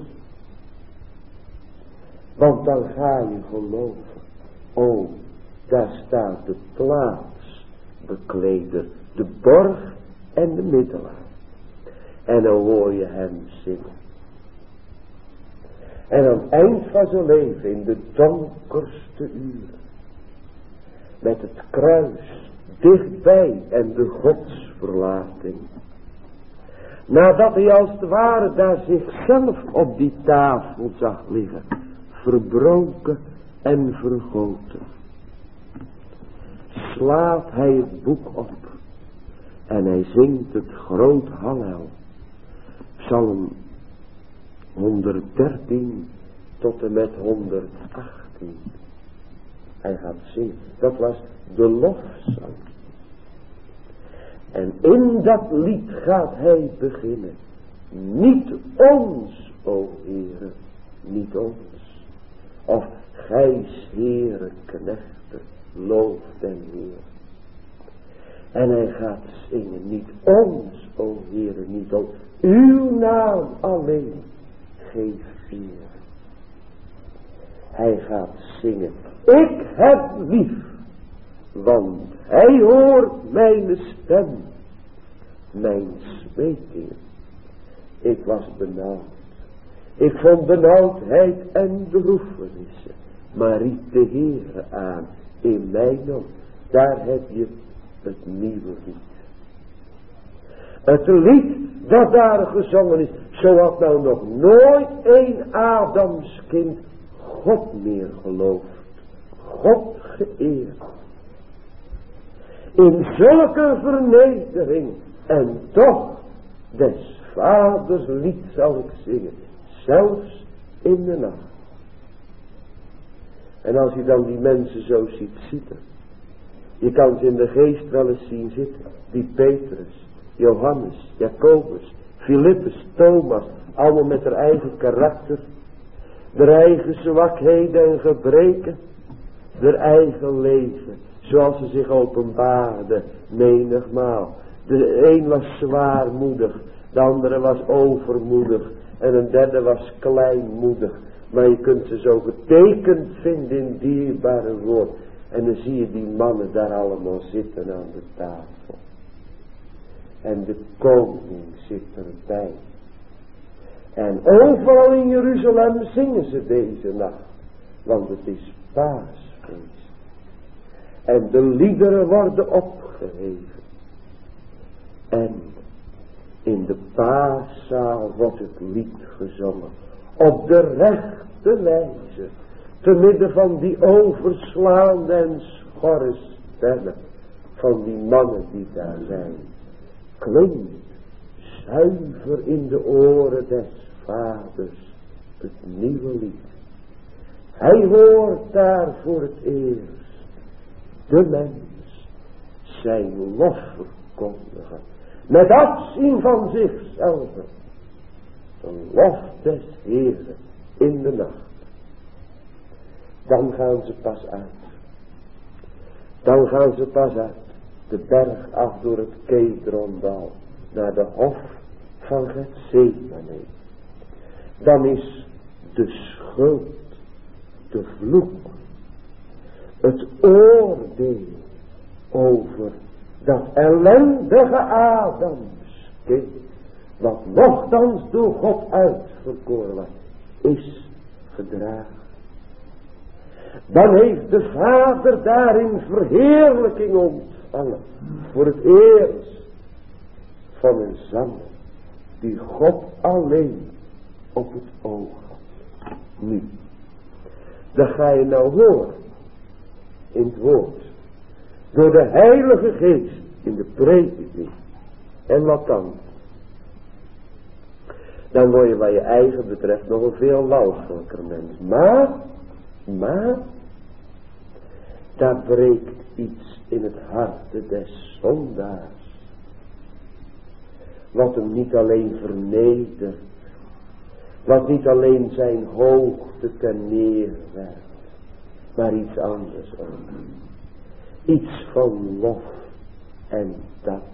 Want dan ga je geloven. Oh, daar staat de plaatsbekleder, de borg en de middelaar. En dan hoor je hem zingen. En aan het eind van zijn leven, in de donkerste uren, met het kruis dichtbij en de godsverlating. Nadat hij als het ware daar zichzelf op die tafel zag liggen, verbroken en vergoten, slaat hij het boek op en hij zingt het groot Hallel. Psalm honderddertien tot en met honderdachttien. Hij gaat zingen. Dat was de lofzang. En in dat lied gaat hij beginnen. Niet ons, o Heere, niet ons. Of gijs Heere knechten, loof den Heer. En hij gaat zingen. Niet ons, o Heere, niet ons. Uw naam alleen geef eer. Hij gaat zingen. Ik heb lief, want hij hoort mijn stem, mijn smekingen. Ik was benauwd. Ik vond benauwdheid en droefenissen, maar riep de Heere aan in mijn nood. Daar heb je het nieuwe lied. Het lied dat daar gezongen is, zo had nou nog nooit een Adamskind God meer geloofd. God geëerd. In zulke vernedering en toch des vaders lied zal ik zingen. Zelfs in de nacht. En als je dan die mensen zo ziet zitten. Je kan ze in de geest wel eens zien zitten. Die Petrus, Johannes, Jacobus, Philippus, Thomas, allemaal met haar eigen karakter, haar eigen zwakheden en gebreken, haar eigen leven, zoals ze zich openbaarde, menigmaal. De een was zwaarmoedig, de andere was overmoedig en een derde was kleinmoedig. Maar je kunt ze zo getekend vinden in dierbare woord. En dan zie je die mannen daar allemaal zitten aan de tafel. En de koning zit erbij. En overal in Jeruzalem zingen ze deze nacht. Want het is paasfeest. En de liederen worden opgeheven. En in de paaszaal wordt het lied gezongen. Op de rechte wijze. Te midden van die overslaande en schorre stemmen. Van die mannen die daar zijn. Klinkt zuiver in de oren des vaders het nieuwe lied. Hij hoort daar voor het eerst de mens zijn lof verkondigen. Met afzien van zichzelf. Een lof des Heeren in de nacht. Dan gaan ze pas uit. Dan gaan ze pas uit. De berg af door het Kedrondal. Naar de hof van Getsemane. Dan is de schuld. De vloek. Het oordeel. Over dat ellendige Adams kind. Wat nochtans door God uitverkoren was. Is gedragen. Dan heeft de Vader daarin verheerlijking ontvangen. Voor het eerst van een zanger. Die God alleen op het oog had. Nu. Dat ga je nou horen. In het woord. Door de Heilige Geest. In de prediking. En wat dan? Dan word je wat je eigen betreft nog een veel lauwelijker mens. Maar. Maar. Daar breekt iets in het harte des zondaars. Wat hem niet alleen vernedert. Wat niet alleen zijn hoogte ten neerwerpt. Maar iets anders ook. Iets van lof en dank.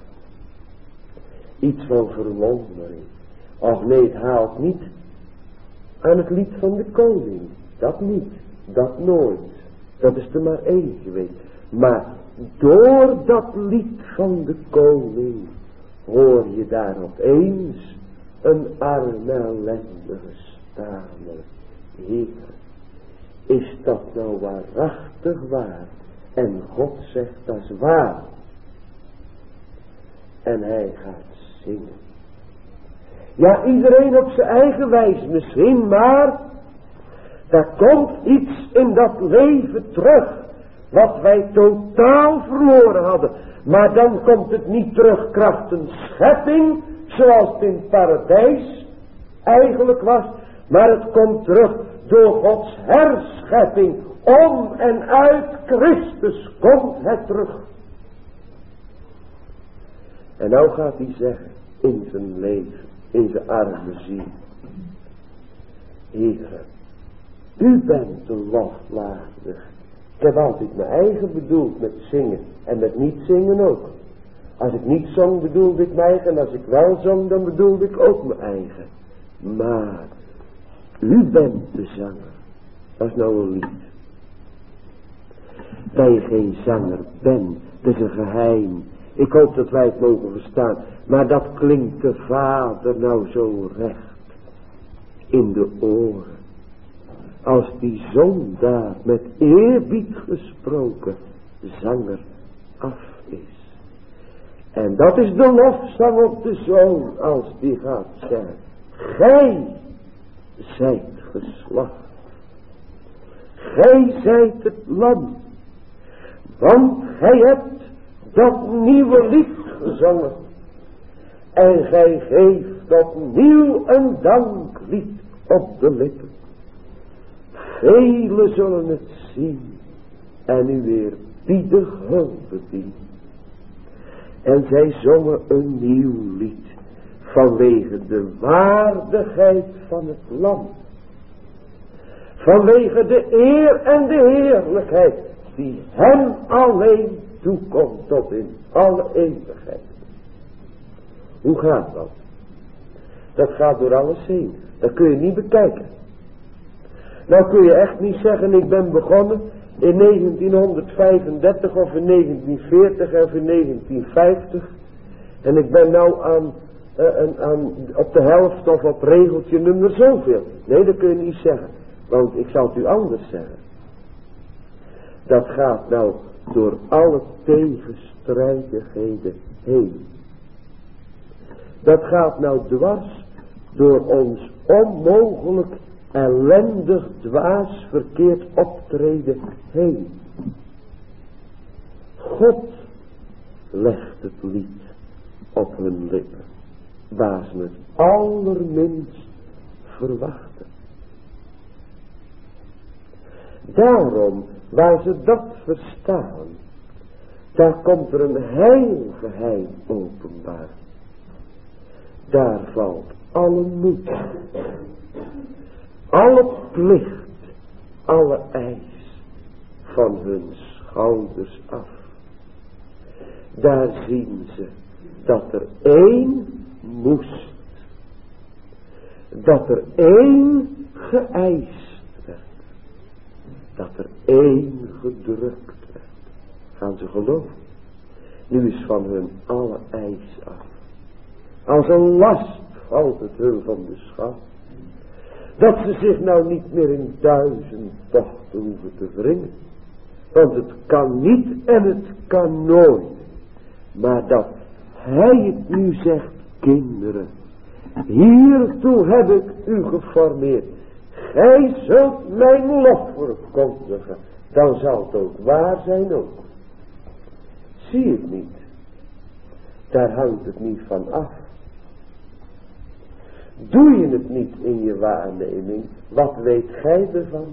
Iets van verwondering. Och nee, het haalt niet aan het lied van de koning. Dat niet. Dat nooit. Dat is er maar één geweest. Maar door dat lied van de koning hoor je daar opeens een arme ellendige stamer. Heer, is dat nou waarachtig waar? En God zegt dat is waar. En hij gaat zingen. Ja, iedereen op zijn eigen wijze misschien, maar daar komt iets in dat leven terug. Wat wij totaal verloren hadden. Maar dan komt het niet terug krachtens schepping. Zoals het in het paradijs eigenlijk was. Maar het komt terug door Gods herschepping. Om en uit Christus komt het terug. En nou gaat hij zeggen. In zijn leven. In zijn arme ziel. Heere. U bent de lofwaardig. Ik heb altijd mijn eigen bedoeld met zingen. En met niet zingen ook. Als ik niet zong bedoelde ik mijn eigen. En als ik wel zong dan bedoelde ik ook mijn eigen. Maar. U bent de zanger. Dat is nou een lied. Dat je geen zanger bent. Dat is een geheim. Ik hoop dat wij het mogen verstaan. Maar dat klinkt de Vader nou zo recht. In de oren. Als die zondaar met eerbied gesproken zanger af is. En dat is de lofzang op de zoon als die gaat zeggen. Gij zijt geslacht. Gij zijt het lam. Want gij hebt dat nieuwe lied gezongen. En gij geeft opnieuw een danklied op de lippen. Velen zullen het zien en u weer biedig hulp bedienen. En zij zongen een nieuw lied. vanwege de waardigheid van het lam. Vanwege de eer en de heerlijkheid die hem alleen toekomt tot in alle eeuwigheid. Hoe gaat dat? Dat gaat door alles heen. Dat kun je niet bekijken. Nou kun je echt niet zeggen, ik ben begonnen in negentienhonderdvijfendertig of in negentien veertig of in negentien vijftig. En ik ben nou aan, uh, aan, op de helft of op regeltje nummer zoveel. Nee, dat kun je niet zeggen. Want ik zal het u anders zeggen. Dat gaat nou door alle tegenstrijdigheden heen. Dat gaat nou dwars door ons onmogelijk ellendig dwaas verkeerd optreden heen. God legt het lied op hun lippen, waar ze het allerminst verwachten. Daarom, waar ze dat verstaan, daar komt er een heilgeheim openbaar. Daar valt alle moed, alle plicht, alle eis van hun schouders af. Daar zien ze dat er één moest, dat er één geëist werd, dat er één gedrukt werd. Gaan ze geloven? Nu is van hun alle eis af. Als een last valt het hun van de schouder. Dat ze zich nou niet meer in duizend tochten hoeven te wringen. Want het kan niet en het kan nooit. Maar dat hij het nu zegt, kinderen, hiertoe heb ik u geformeerd. Gij zult mijn lof verkondigen. Dan zal het ook waar zijn ook. Zie het niet. Daar hangt het niet van af. Doe je het niet in je waarneming, wat weet gij ervan?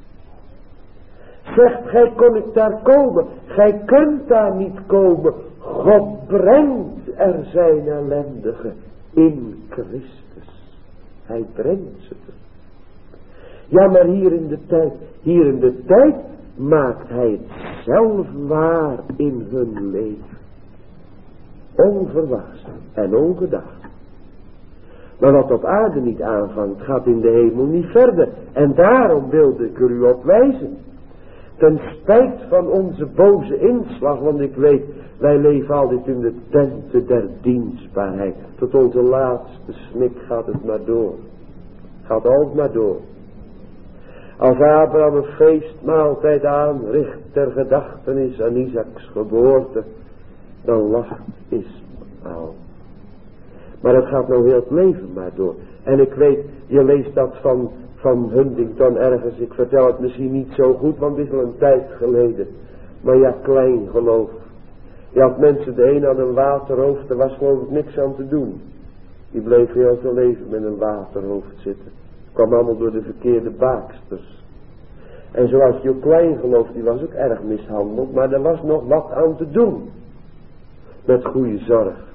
Zegt gij, kon ik daar komen? Gij kunt daar niet komen. God brengt er zijn ellendige in Christus. Hij brengt ze er. Ja, maar hier in de tijd, hier in de tijd maakt hij het zelf waar in hun leven. Onverwachts en ongedacht. Maar wat op aarde niet aanvangt, gaat in de hemel niet verder. En daarom wilde ik er u op wijzen. Ten spijt van onze boze inslag, want ik weet, wij leven altijd in de tenten der dienstbaarheid. Tot onze laatste snik gaat het maar door. Gaat altijd maar door. Als Abraham een feestmaaltijd aanricht ter gedachtenis aan Isaaks geboorte, dan lacht Ismaël. Maar het gaat nou heel het leven maar door. En ik weet, je leest dat van, van Huntington ergens. Ik vertel het misschien niet zo goed, want het is al een tijd geleden. Maar ja, klein geloof. Je had mensen, de een aan een waterhoofd, er was geloof ik niks aan te doen. Die bleef heel zijn leven met een waterhoofd zitten. Het kwam allemaal door de verkeerde baaksters. En zoals je klein geloof, die was ook erg mishandeld. Maar er was nog wat aan te doen. Met goede zorg.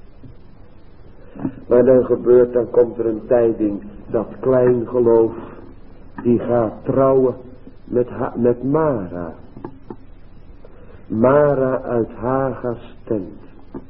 Maar dan gebeurt, dan komt er een tijding dat klein geloof, die gaat trouwen met, ha- met Mara. Mara uit Hagars tent.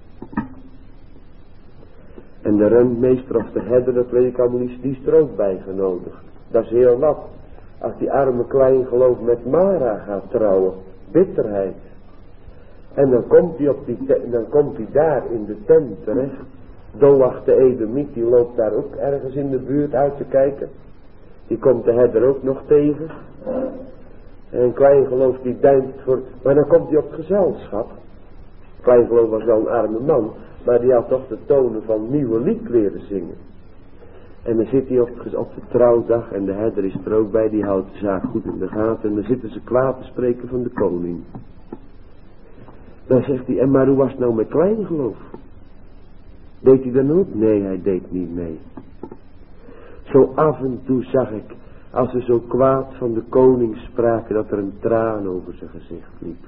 En de rentmeester of de herder, dat weet ik allemaal niet, die is er ook bij genodigd. Dat is heel wat. Als die arme klein geloof met Mara gaat trouwen, bitterheid. En dan komt hij, op die te- dan komt hij daar in de tent terecht. Doach de Edomiet, die loopt daar ook ergens in de buurt uit te kijken. Die komt de herder ook nog tegen. En klein geloof die duimt voor, maar dan komt hij op gezelschap. Klein geloof was wel een arme man, maar die had toch de tonen van nieuwe lied leren zingen. En dan zit hij op, op de trouwdag en de herder is er ook bij, die houdt de zaak goed in de gaten. En dan zitten ze kwaad te spreken van de koning. Dan zegt hij, en maar hoe was het nou met klein geloof? Deed hij dan ook? Nee, hij deed niet mee. Zo af en toe zag ik, als ze zo kwaad van de koning spraken, dat er een traan over zijn gezicht liep.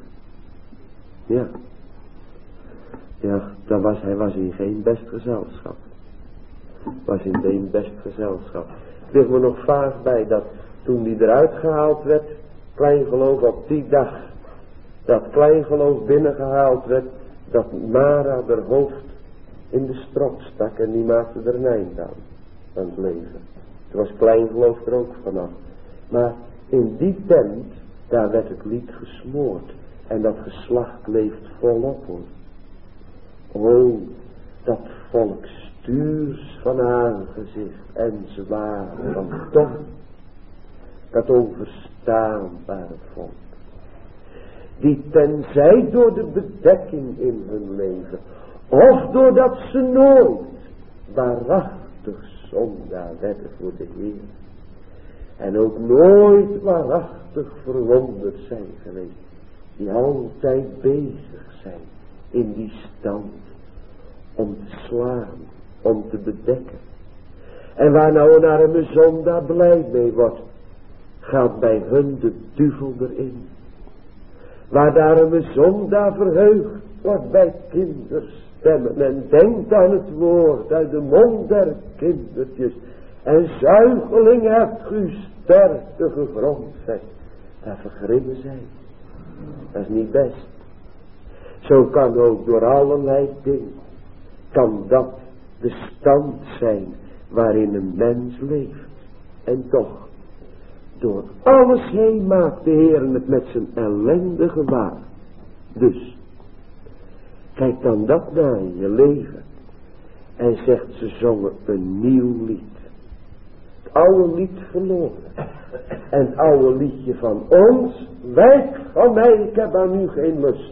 Ja. Ja, dan was, hij was in geen best gezelschap. Was in een best gezelschap. Het ligt me nog vaag bij dat toen die eruit gehaald werd, kleingeloof op die dag, dat kleingeloof binnengehaald werd, dat Mara haar hoofd in de strop stak en die maakte er een eind aan, aan het leven. Toen was kleingeloof er ook vanaf. Maar in die tent, daar werd het lied gesmoord. En dat geslacht leeft volop hoor. O, dat volk stuurs van aangezicht en zwaar van tong. Dat onverstaanbare volk. Die tenzij door de bedekking in hun leven, of doordat ze nooit waarachtig zondaar werden voor de Heer. En ook nooit waarachtig verwonderd zijn geweest. Die altijd bezig zijn in die stand. Om te slaan, om te bedekken. En waar nou een arme zondaar blij mee wordt, gaat bij hun de duivel erin. Waar de arme zondaar verheugd wordt bij kinderstemmen. En denkt aan het woord uit de mond der kindertjes. En zuigeling hebt u sterke gegrondvest. Daar vergrimmen zij. Dat is niet best. Zo kan ook door allerlei dingen, kan dat de stand zijn waarin een mens leeft. En toch, door alles heen maakt de Heer het met zijn ellendige waar. Dus, kijk dan dat na in je leven. En zegt, ze zongen een nieuw lied. Het oude lied verloren. En het oude liedje van ons, wijk van mij, ik heb aan u geen lust.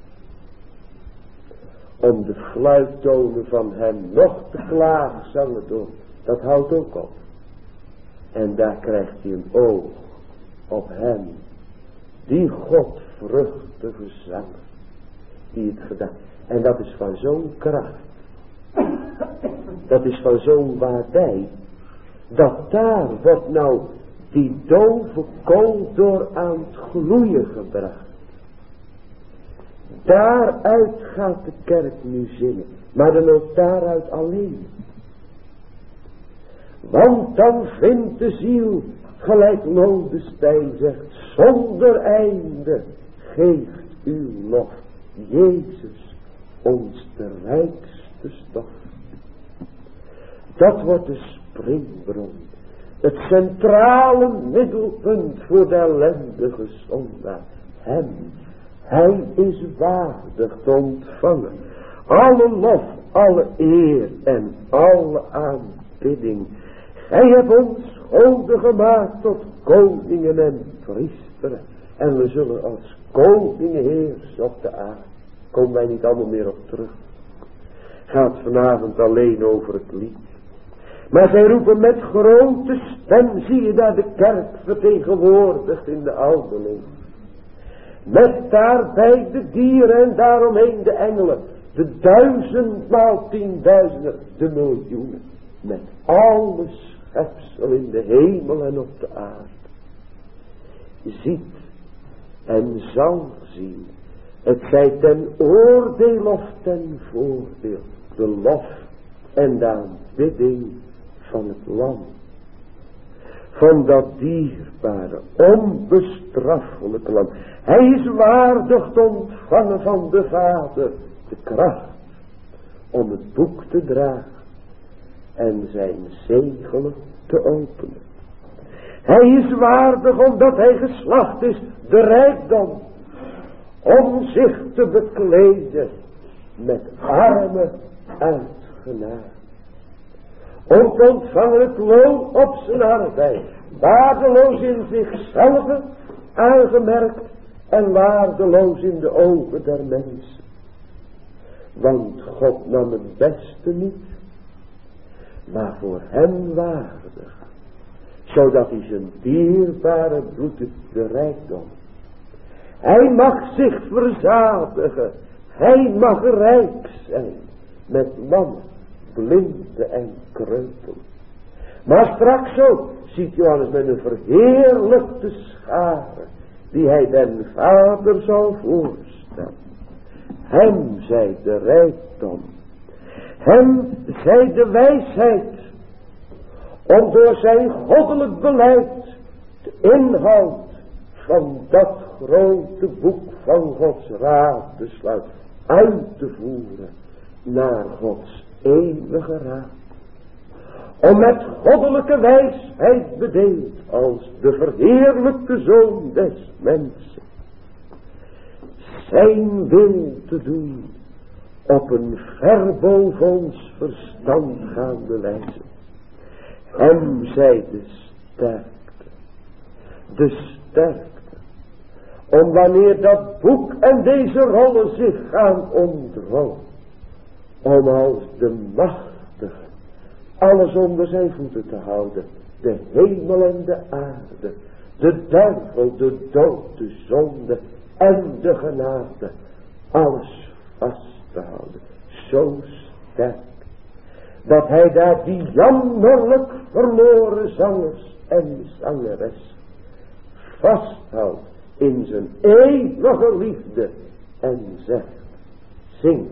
Om de fluittonen van hem nog te klagen zangen door. Dat houdt ook op. En daar krijgt hij een oog op hem. Die godvruchtige zanger. Die het gedaan. En dat is van zo'n kracht. Dat is van zo'n waardij. Dat daar wordt nou die dove kool door aan het gloeien gebracht. Daaruit gaat de kerk nu zingen. Maar dan ook daaruit alleen. Want dan vindt de ziel, gelijk Lodestein zegt, zonder einde geeft uw lof, Jezus, ons de rijkste stof. Dat wordt de springbron, het centrale middelpunt voor de ellendige zondaar. Hem, hij is waardig te ontvangen. Alle lof, alle eer en alle aanbidding. Gij hebt ons goden gemaakt tot koningen en priesteren. En we zullen als koningen heersen op de aarde. Komen wij niet allemaal meer op terug. Gaat vanavond alleen over het lied. Maar zij roepen met grote stem, zie je daar de kerk vertegenwoordigd in de ouderling. Met daarbij de dieren en daaromheen de engelen. De duizendmaal tienduizenden, de miljoenen. Met alle schepsel in de hemel en op de aarde. Ziet en zal zien. Het zij ten oordeel of ten voordeel. De lof en de aanbidding van het lam. Van dat dierbare, onbestraffelijke lam. Hij is waardig te ontvangen van de Vader. De kracht om het boek te dragen. En zijn zegelen te openen. Hij is waardig omdat hij geslacht is. De rijkdom. Om zich te bekleden. Met armen uit genade. Om te ontvangen het loon op zijn arbeid. Waardeloos in zichzelf aangemerkt. En waardeloos in de ogen der mensen. Want God nam het beste niet. Maar voor hem waardig. Zodat hij zijn dierbare bloed, de rijkdom. Hij mag zich verzadigen. Hij mag rijk zijn. Met lammen, blinden en kreupelen. Maar straks ook ziet Johannes met een verheerlijkte schare. Die hij den Vader zal voorstellen. Hem zij de rijkdom. Hem zij de wijsheid om door zijn goddelijk beleid de inhoud van dat grote boek van Gods raadbesluit uit te voeren naar Gods eeuwige raad. Om met goddelijke wijsheid bedeeld als de verheerlijkte Zoon des mensen zijn wil te doen op een ver boven ons verstand gaande wijze. Hem zij de sterkte, de sterkte, om wanneer dat boek en deze rollen zich gaan ontrollen, om als de machtige alles onder zijn voeten te houden, de hemel en de aarde, de duivel, de dood, de zonde en de genade, alles vast te houden, zo sterk, dat hij daar die jammerlijk verloren zangers en zangeres vasthoudt in zijn eeuwige liefde en zegt: zing,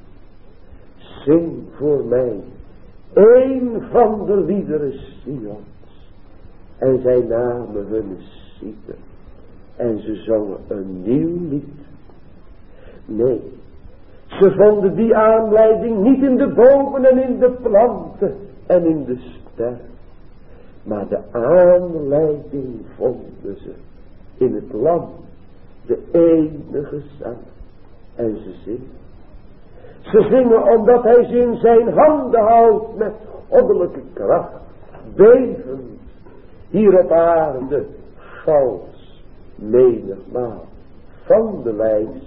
zing voor mij een van de liederen Sions. En zij namen hun citer en ze zongen een nieuw lied. Nee, ze vonden die aanleiding niet in de bomen en in de planten en in de sterren, maar de aanleiding vonden ze in het lam, de enige zang. En ze zingen. Ze zingen omdat hij ze in zijn handen houdt met goddelijke kracht, bevend hier op aarde, vals menigmaal van de wijs.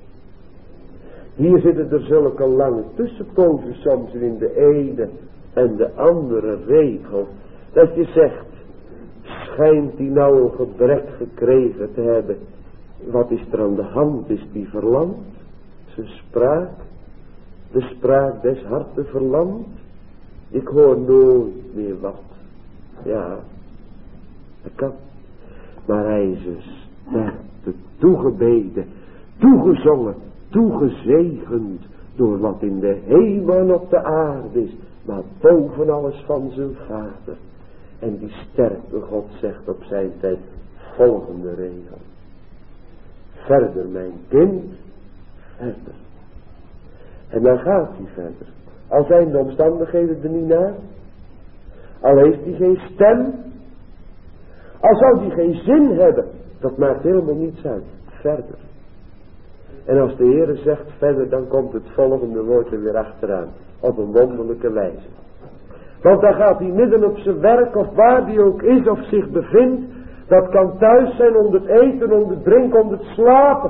Hier zitten er zulke lange tussenpozen soms in de ene en de andere regel, dat je zegt: schijnt die nou een gebrek gekregen te hebben? Wat is er aan de hand? Is die verlamd? Zijn spraak, de spraak des harten verlamd? Ik hoor nooit meer wat. Ja, dat kan. Maar hij is een sterkte, toegebeden, toegezongen, toegezegend door wat in de hemel en op de aarde is, maar boven alles van zijn Vader. En die sterke God zegt op zijn tijd volgende regel: verder mijn kind, verder. En dan gaat hij verder. Al zijn de omstandigheden er niet naar, al heeft hij geen stem, al zou hij geen zin hebben, dat maakt helemaal niets uit. Verder. En als de Heere zegt verder, dan komt het volgende woord er weer achteraan, op een wonderlijke wijze. Want dan gaat hij midden op zijn werk, of waar hij ook is of zich bevindt. Dat kan thuis zijn, om het eten, om het drinken, om het slapen.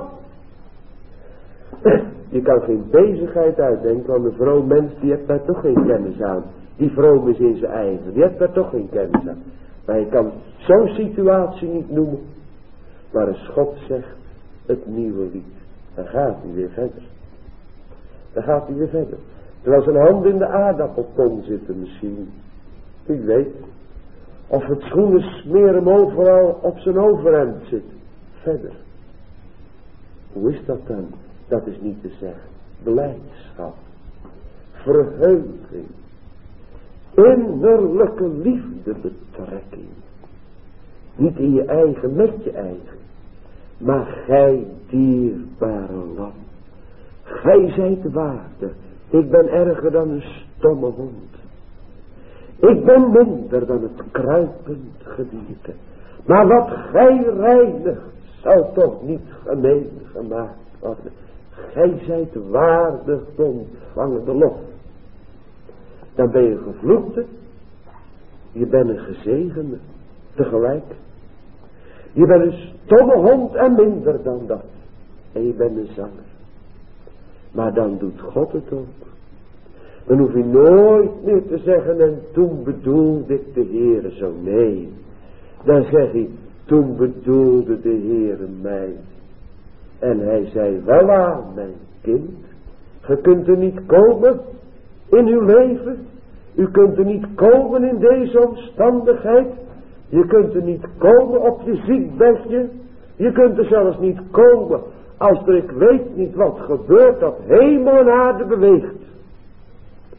Je kan geen bezigheid uitdenken, want een vroom mens die heeft daar toch geen kennis aan. Die vroom is in zijn eigen, die heeft daar toch geen kennis aan. Maar je kan zo'n situatie niet noemen. Maar als God zegt, het nieuwe lied, dan gaat hij weer verder. Dan gaat hij weer verder. Terwijl zijn hand in de aardappel kon zitten misschien. Wie weet. Of het schoenen smeer hem overal op zijn overhemd zit. Verder. Hoe is dat dan? Dat is niet te zeggen. Blijdschap. Verheuging. Innerlijke liefdebetrekking. Niet in je eigen, met je eigen. Maar gij dierbare lam. Gij zijt waardig. Ik ben erger dan een stomme hond. Ik ben minder dan het kruipend gedierte. Maar wat gij reinigt, zal toch niet gemeen gemaakt worden. Gij zijt waardig te ontvangen de lof. Dan ben je gevloekte. Je bent een gezegende. Tegelijk. Je bent een stomme hond en minder dan dat. En je bent een zanger. Maar dan doet God het ook. Dan hoef je nooit meer te zeggen, en toen bedoelde ik de Heere zo. Nee. Dan zeg je, toen bedoelde de Heere mij. En hij zei, wel aan mijn kind. Je kunt er niet komen in uw leven. U kunt er niet komen in deze omstandigheid. Je kunt er niet komen op je ziekbedje. Je kunt er zelfs niet komen als er ik weet niet wat gebeurt dat hemel en aarde beweegt.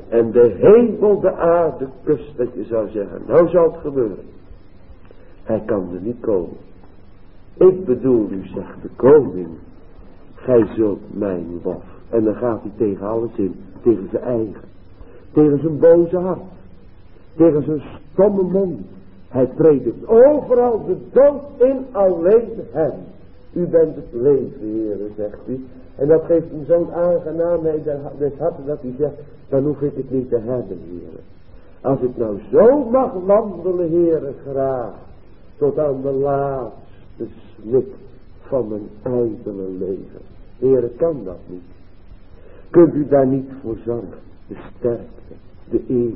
en de hemel de aarde kust, dat je zou zeggen, nou zal het gebeuren. Hij kan er niet komen. Ik bedoel u, zegt de koning, gij zult mijn lof. En dan gaat hij tegen alles in, tegen zijn eigen, tegen zijn boze hart, tegen zijn stomme mond. Hij predikt overal de dood in, alleen hem. U bent het leven, Heere, zegt hij. En dat geeft hem zo'n aangenaamheid des harten dat hij zegt, dan hoef ik het niet te hebben, Heere. Als ik nou zo mag wandelen, Heere, graag, tot aan de laatste snik van mijn ijdele leven. Heere, kan dat niet. Kunt u daar niet voor zorgen, de sterkte, de eer.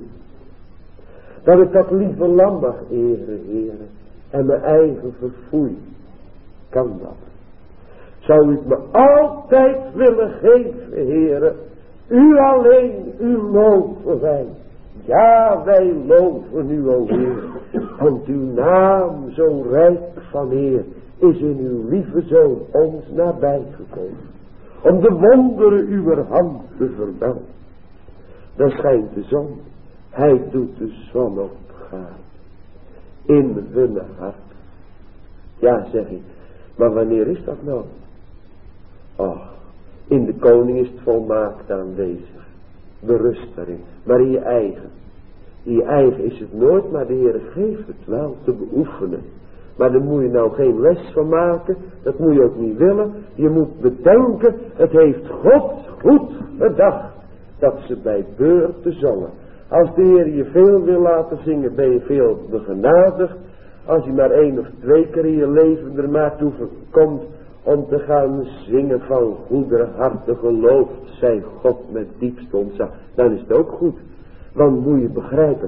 Dat ik dat lieve lam mag eren, Heere, en mijn eigen verfoei. Kan dat? Zou u het me altijd willen geven, Heere? U alleen, u loven wij. Ja, wij loven u, o Heer. Want uw naam, zo rijk van eer, is in uw lieve Zoon ons nabijgekomen. Om de wonderen uw hand te vermelden. Dan schijnt de zon. Hij doet de zon opgaan. In hun hart. Ja, zeg ik. Maar wanneer is dat nou? Och, in de koning is het volmaakt aanwezig. Berust daarin. Maar in je eigen. In je eigen is het nooit, maar de Heer geeft het wel te beoefenen. Maar daar moet je nou geen les van maken. Dat moet je ook niet willen. Je moet bedenken, het heeft God goed gedacht dat ze bij beurten zongen. Als de Heer je veel wil laten zingen, ben je veel begenadigd. Als je maar één of twee keer in je leven er maar toe komt om te gaan zingen van goederhartig geloof, zij God met diepste ontzag, dan is het ook goed. Want moet je begrijpen,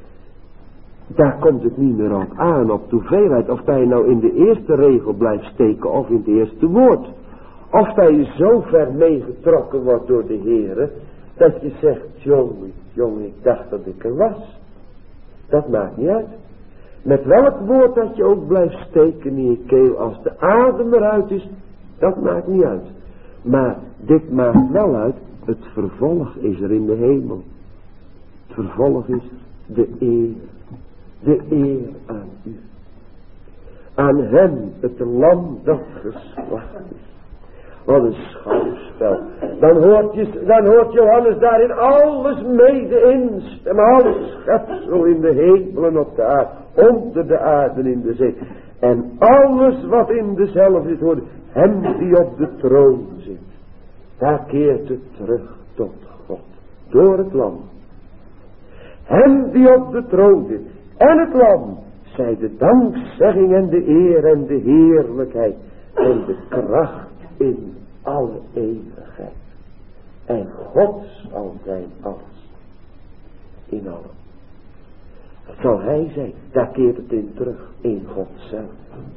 daar komt het niet meer op aan, op de hoeveelheid, of dat je nou in de eerste regel blijft steken of in het eerste woord. Of dat je zo ver meegetrokken wordt door de Heere, dat je zegt, jongen, jongen, ik dacht dat ik er was. Dat maakt niet uit. Met welk woord dat je ook blijft steken in je keel, als de adem eruit is, dat maakt niet uit. Maar dit maakt wel uit, het vervolg is er in de hemel. Het vervolg is er, de eer. De eer aan u. Aan hem, het lam dat geslacht is. Wat een schouwspel. Dan hoort, je, dan hoort Johannes daarin alles mede instemmen. Alles schepsel in de hemel en op de aarde. Onder de aarde en in de zee. En alles wat in dezelfde zit hoort. Hem die op de troon zit. Daar keert het terug tot God. Door het lam. Hem die op de troon zit. En het lam. Zij de dankzegging en de eer en de heerlijkheid. En de kracht in alle eeuwigheid. En God zal zijn alles. In allen. Dat zal hij zijn. Daar keert het in terug. In God zelf.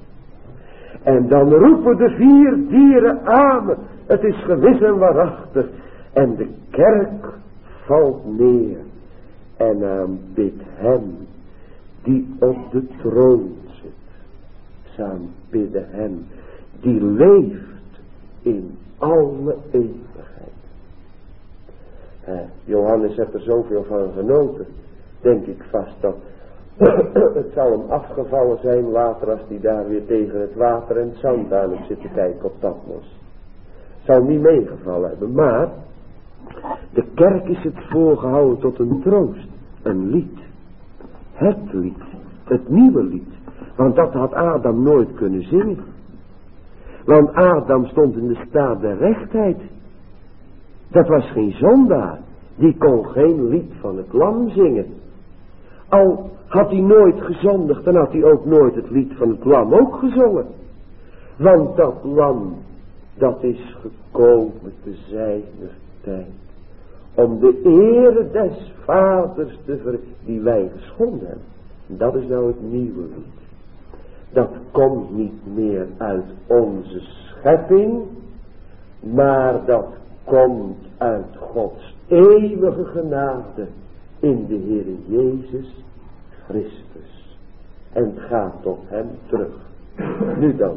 En dan roepen de vier dieren aan. Het is gewis en waarachtig. En de kerk valt neer. En aanbidt hem die op de troon zit. Ze aanbidden hem die leeft in alle eeuwigheid. Eh, Johannes heeft er zoveel van genoten. Denk ik vast dat het zal hem afgevallen zijn later als hij daar weer tegen het water en het zand aan heeft zitten kijken op Patmos. Zal hem niet meegevallen hebben. Maar de kerk is het voorgehouden tot een troost. Een lied. Het lied. Het nieuwe lied. Want dat had Adam nooit kunnen zingen. Want Adam stond in de staat der rechtheid. Dat was geen zondaar. Die kon geen lied van het lam zingen. Al had hij nooit gezondigd, dan had hij ook nooit het lied van het lam ook gezongen. Want dat lam, dat is gekomen te zijner tijd. Om de ere des vaders te ver... die wij geschonden hebben. Dat is nou het nieuwe lied. Dat komt niet meer uit onze schepping. Maar dat komt uit Gods eeuwige genade. In de Heere Jezus Christus. En het gaat tot hem terug. Nu dan.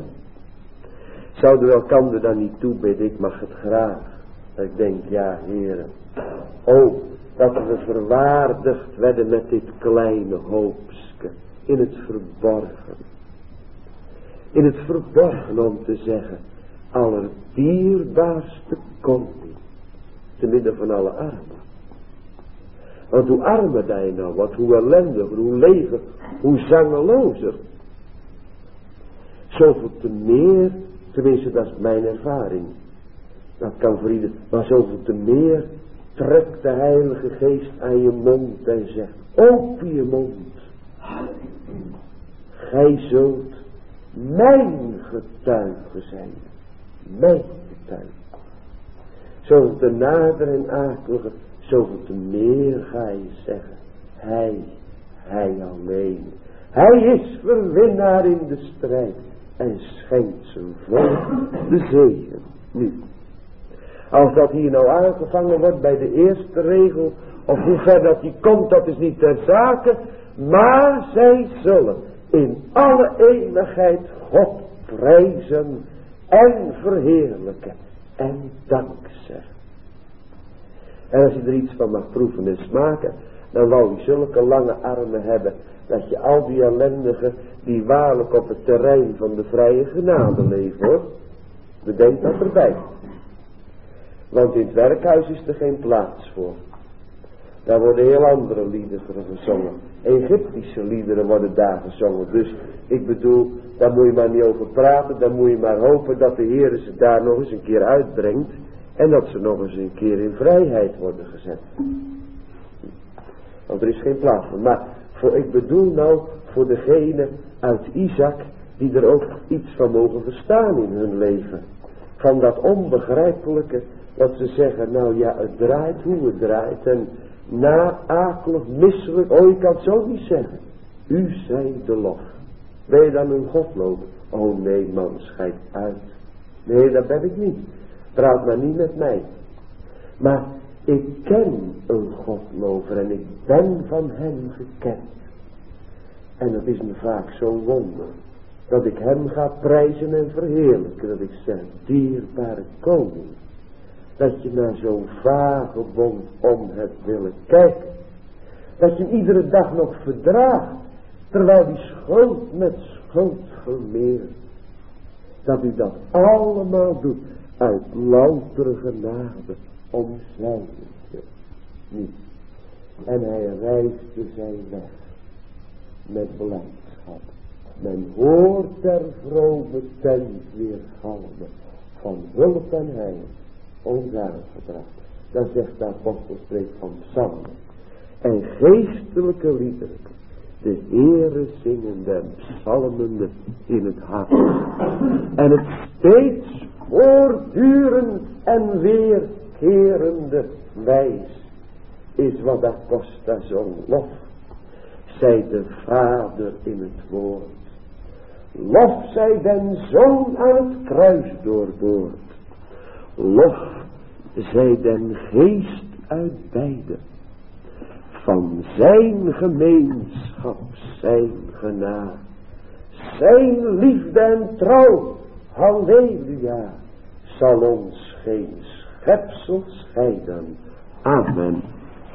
Zouden we elkander dan niet toebidden? Ik mag het graag. Ik denk, ja, Heere. O, dat we verwaardigd werden met dit kleine hoopske. In het verborgen. In het verborgen om te zeggen. Allerdierbaarste koning. Te midden van alle armen. Want hoe armer dat je nou wordt. Hoe ellendiger. Hoe leger. Hoe zangelozer. Zoveel te meer. Tenminste dat is mijn ervaring. Dat kan voor ieder. Maar zoveel te meer. Trekt de Heilige Geest aan je mond. En zegt. Open je mond. Gij zult mijn getuige zijn. Mijn getuige. Zoveel te nader en akeliger. Zoveel te meer ga je zeggen. Hij. Hij alleen. Hij is verwinnaar in de strijd. En schenkt zijn volk de zegen. Nu. Als dat hier nou aangevangen wordt bij de eerste regel. Of hoe ver dat die komt, dat is niet ter zake. Maar zij zullen in alle eeuwigheid God prijzen en verheerlijken en dankzeggen. En als je er iets van mag proeven en smaken, dan wou je zulke lange armen hebben, dat je al die ellendigen die waarlijk op het terrein van de vrije genade leven, hoor. Bedenk dat erbij. Want in het werkhuis is er geen plaats voor. Daar worden heel andere liederen gezongen. Egyptische liederen worden daar gezongen. Dus ik bedoel, daar moet je maar niet over praten. Dan moet je maar hopen dat de Heer ze daar nog eens een keer uitbrengt. En dat ze nog eens een keer in vrijheid worden gezet. Want er is geen plaats voor. Maar voor, ik bedoel nou voor degene uit Isaac die er ook iets van mogen verstaan in hun leven. Van dat onbegrijpelijke dat ze zeggen, nou ja, het draait hoe het draait. En na akelig, misselijk, oh je kan het zo niet zeggen. U zij de lof. Ben je dan een godlover? Oh nee man, schijt uit. Nee, dat ben ik niet. Praat maar niet met mij. Maar ik ken een godlover en ik ben van hem gekend. En dat is me vaak zo'n wonder. Dat ik hem ga prijzen en verheerlijken. Dat ik zeg, dierbare koning. Dat je naar zo'n vagebond om hebt willen kijken. Dat je hem iedere dag nog verdraagt. Terwijl die schuld met schuld vermeert. Dat u dat allemaal doet. Uit loutere genade om zijn niet. En hij reisde zijn weg. Met blijdschap. Men hoort der vrome tent weer galmen. Van hulp en heil. Ons aangebracht. Dan zegt de apostel spreekt van psalmen. En geestelijke liederen. De Heere zingende en psalmende in het hart. En het steeds voortdurend en weerkerende wijs. Is wat dat kost daar zo'n lof. Zij de Vader in het woord. Lof zij den Zoon aan het kruis doorboord. Lof zij den Geest uit beide. Van zijn gemeenschap, zijn genade. Zijn liefde en trouw, halleluja. Zal ons geen schepsel scheiden. Amen.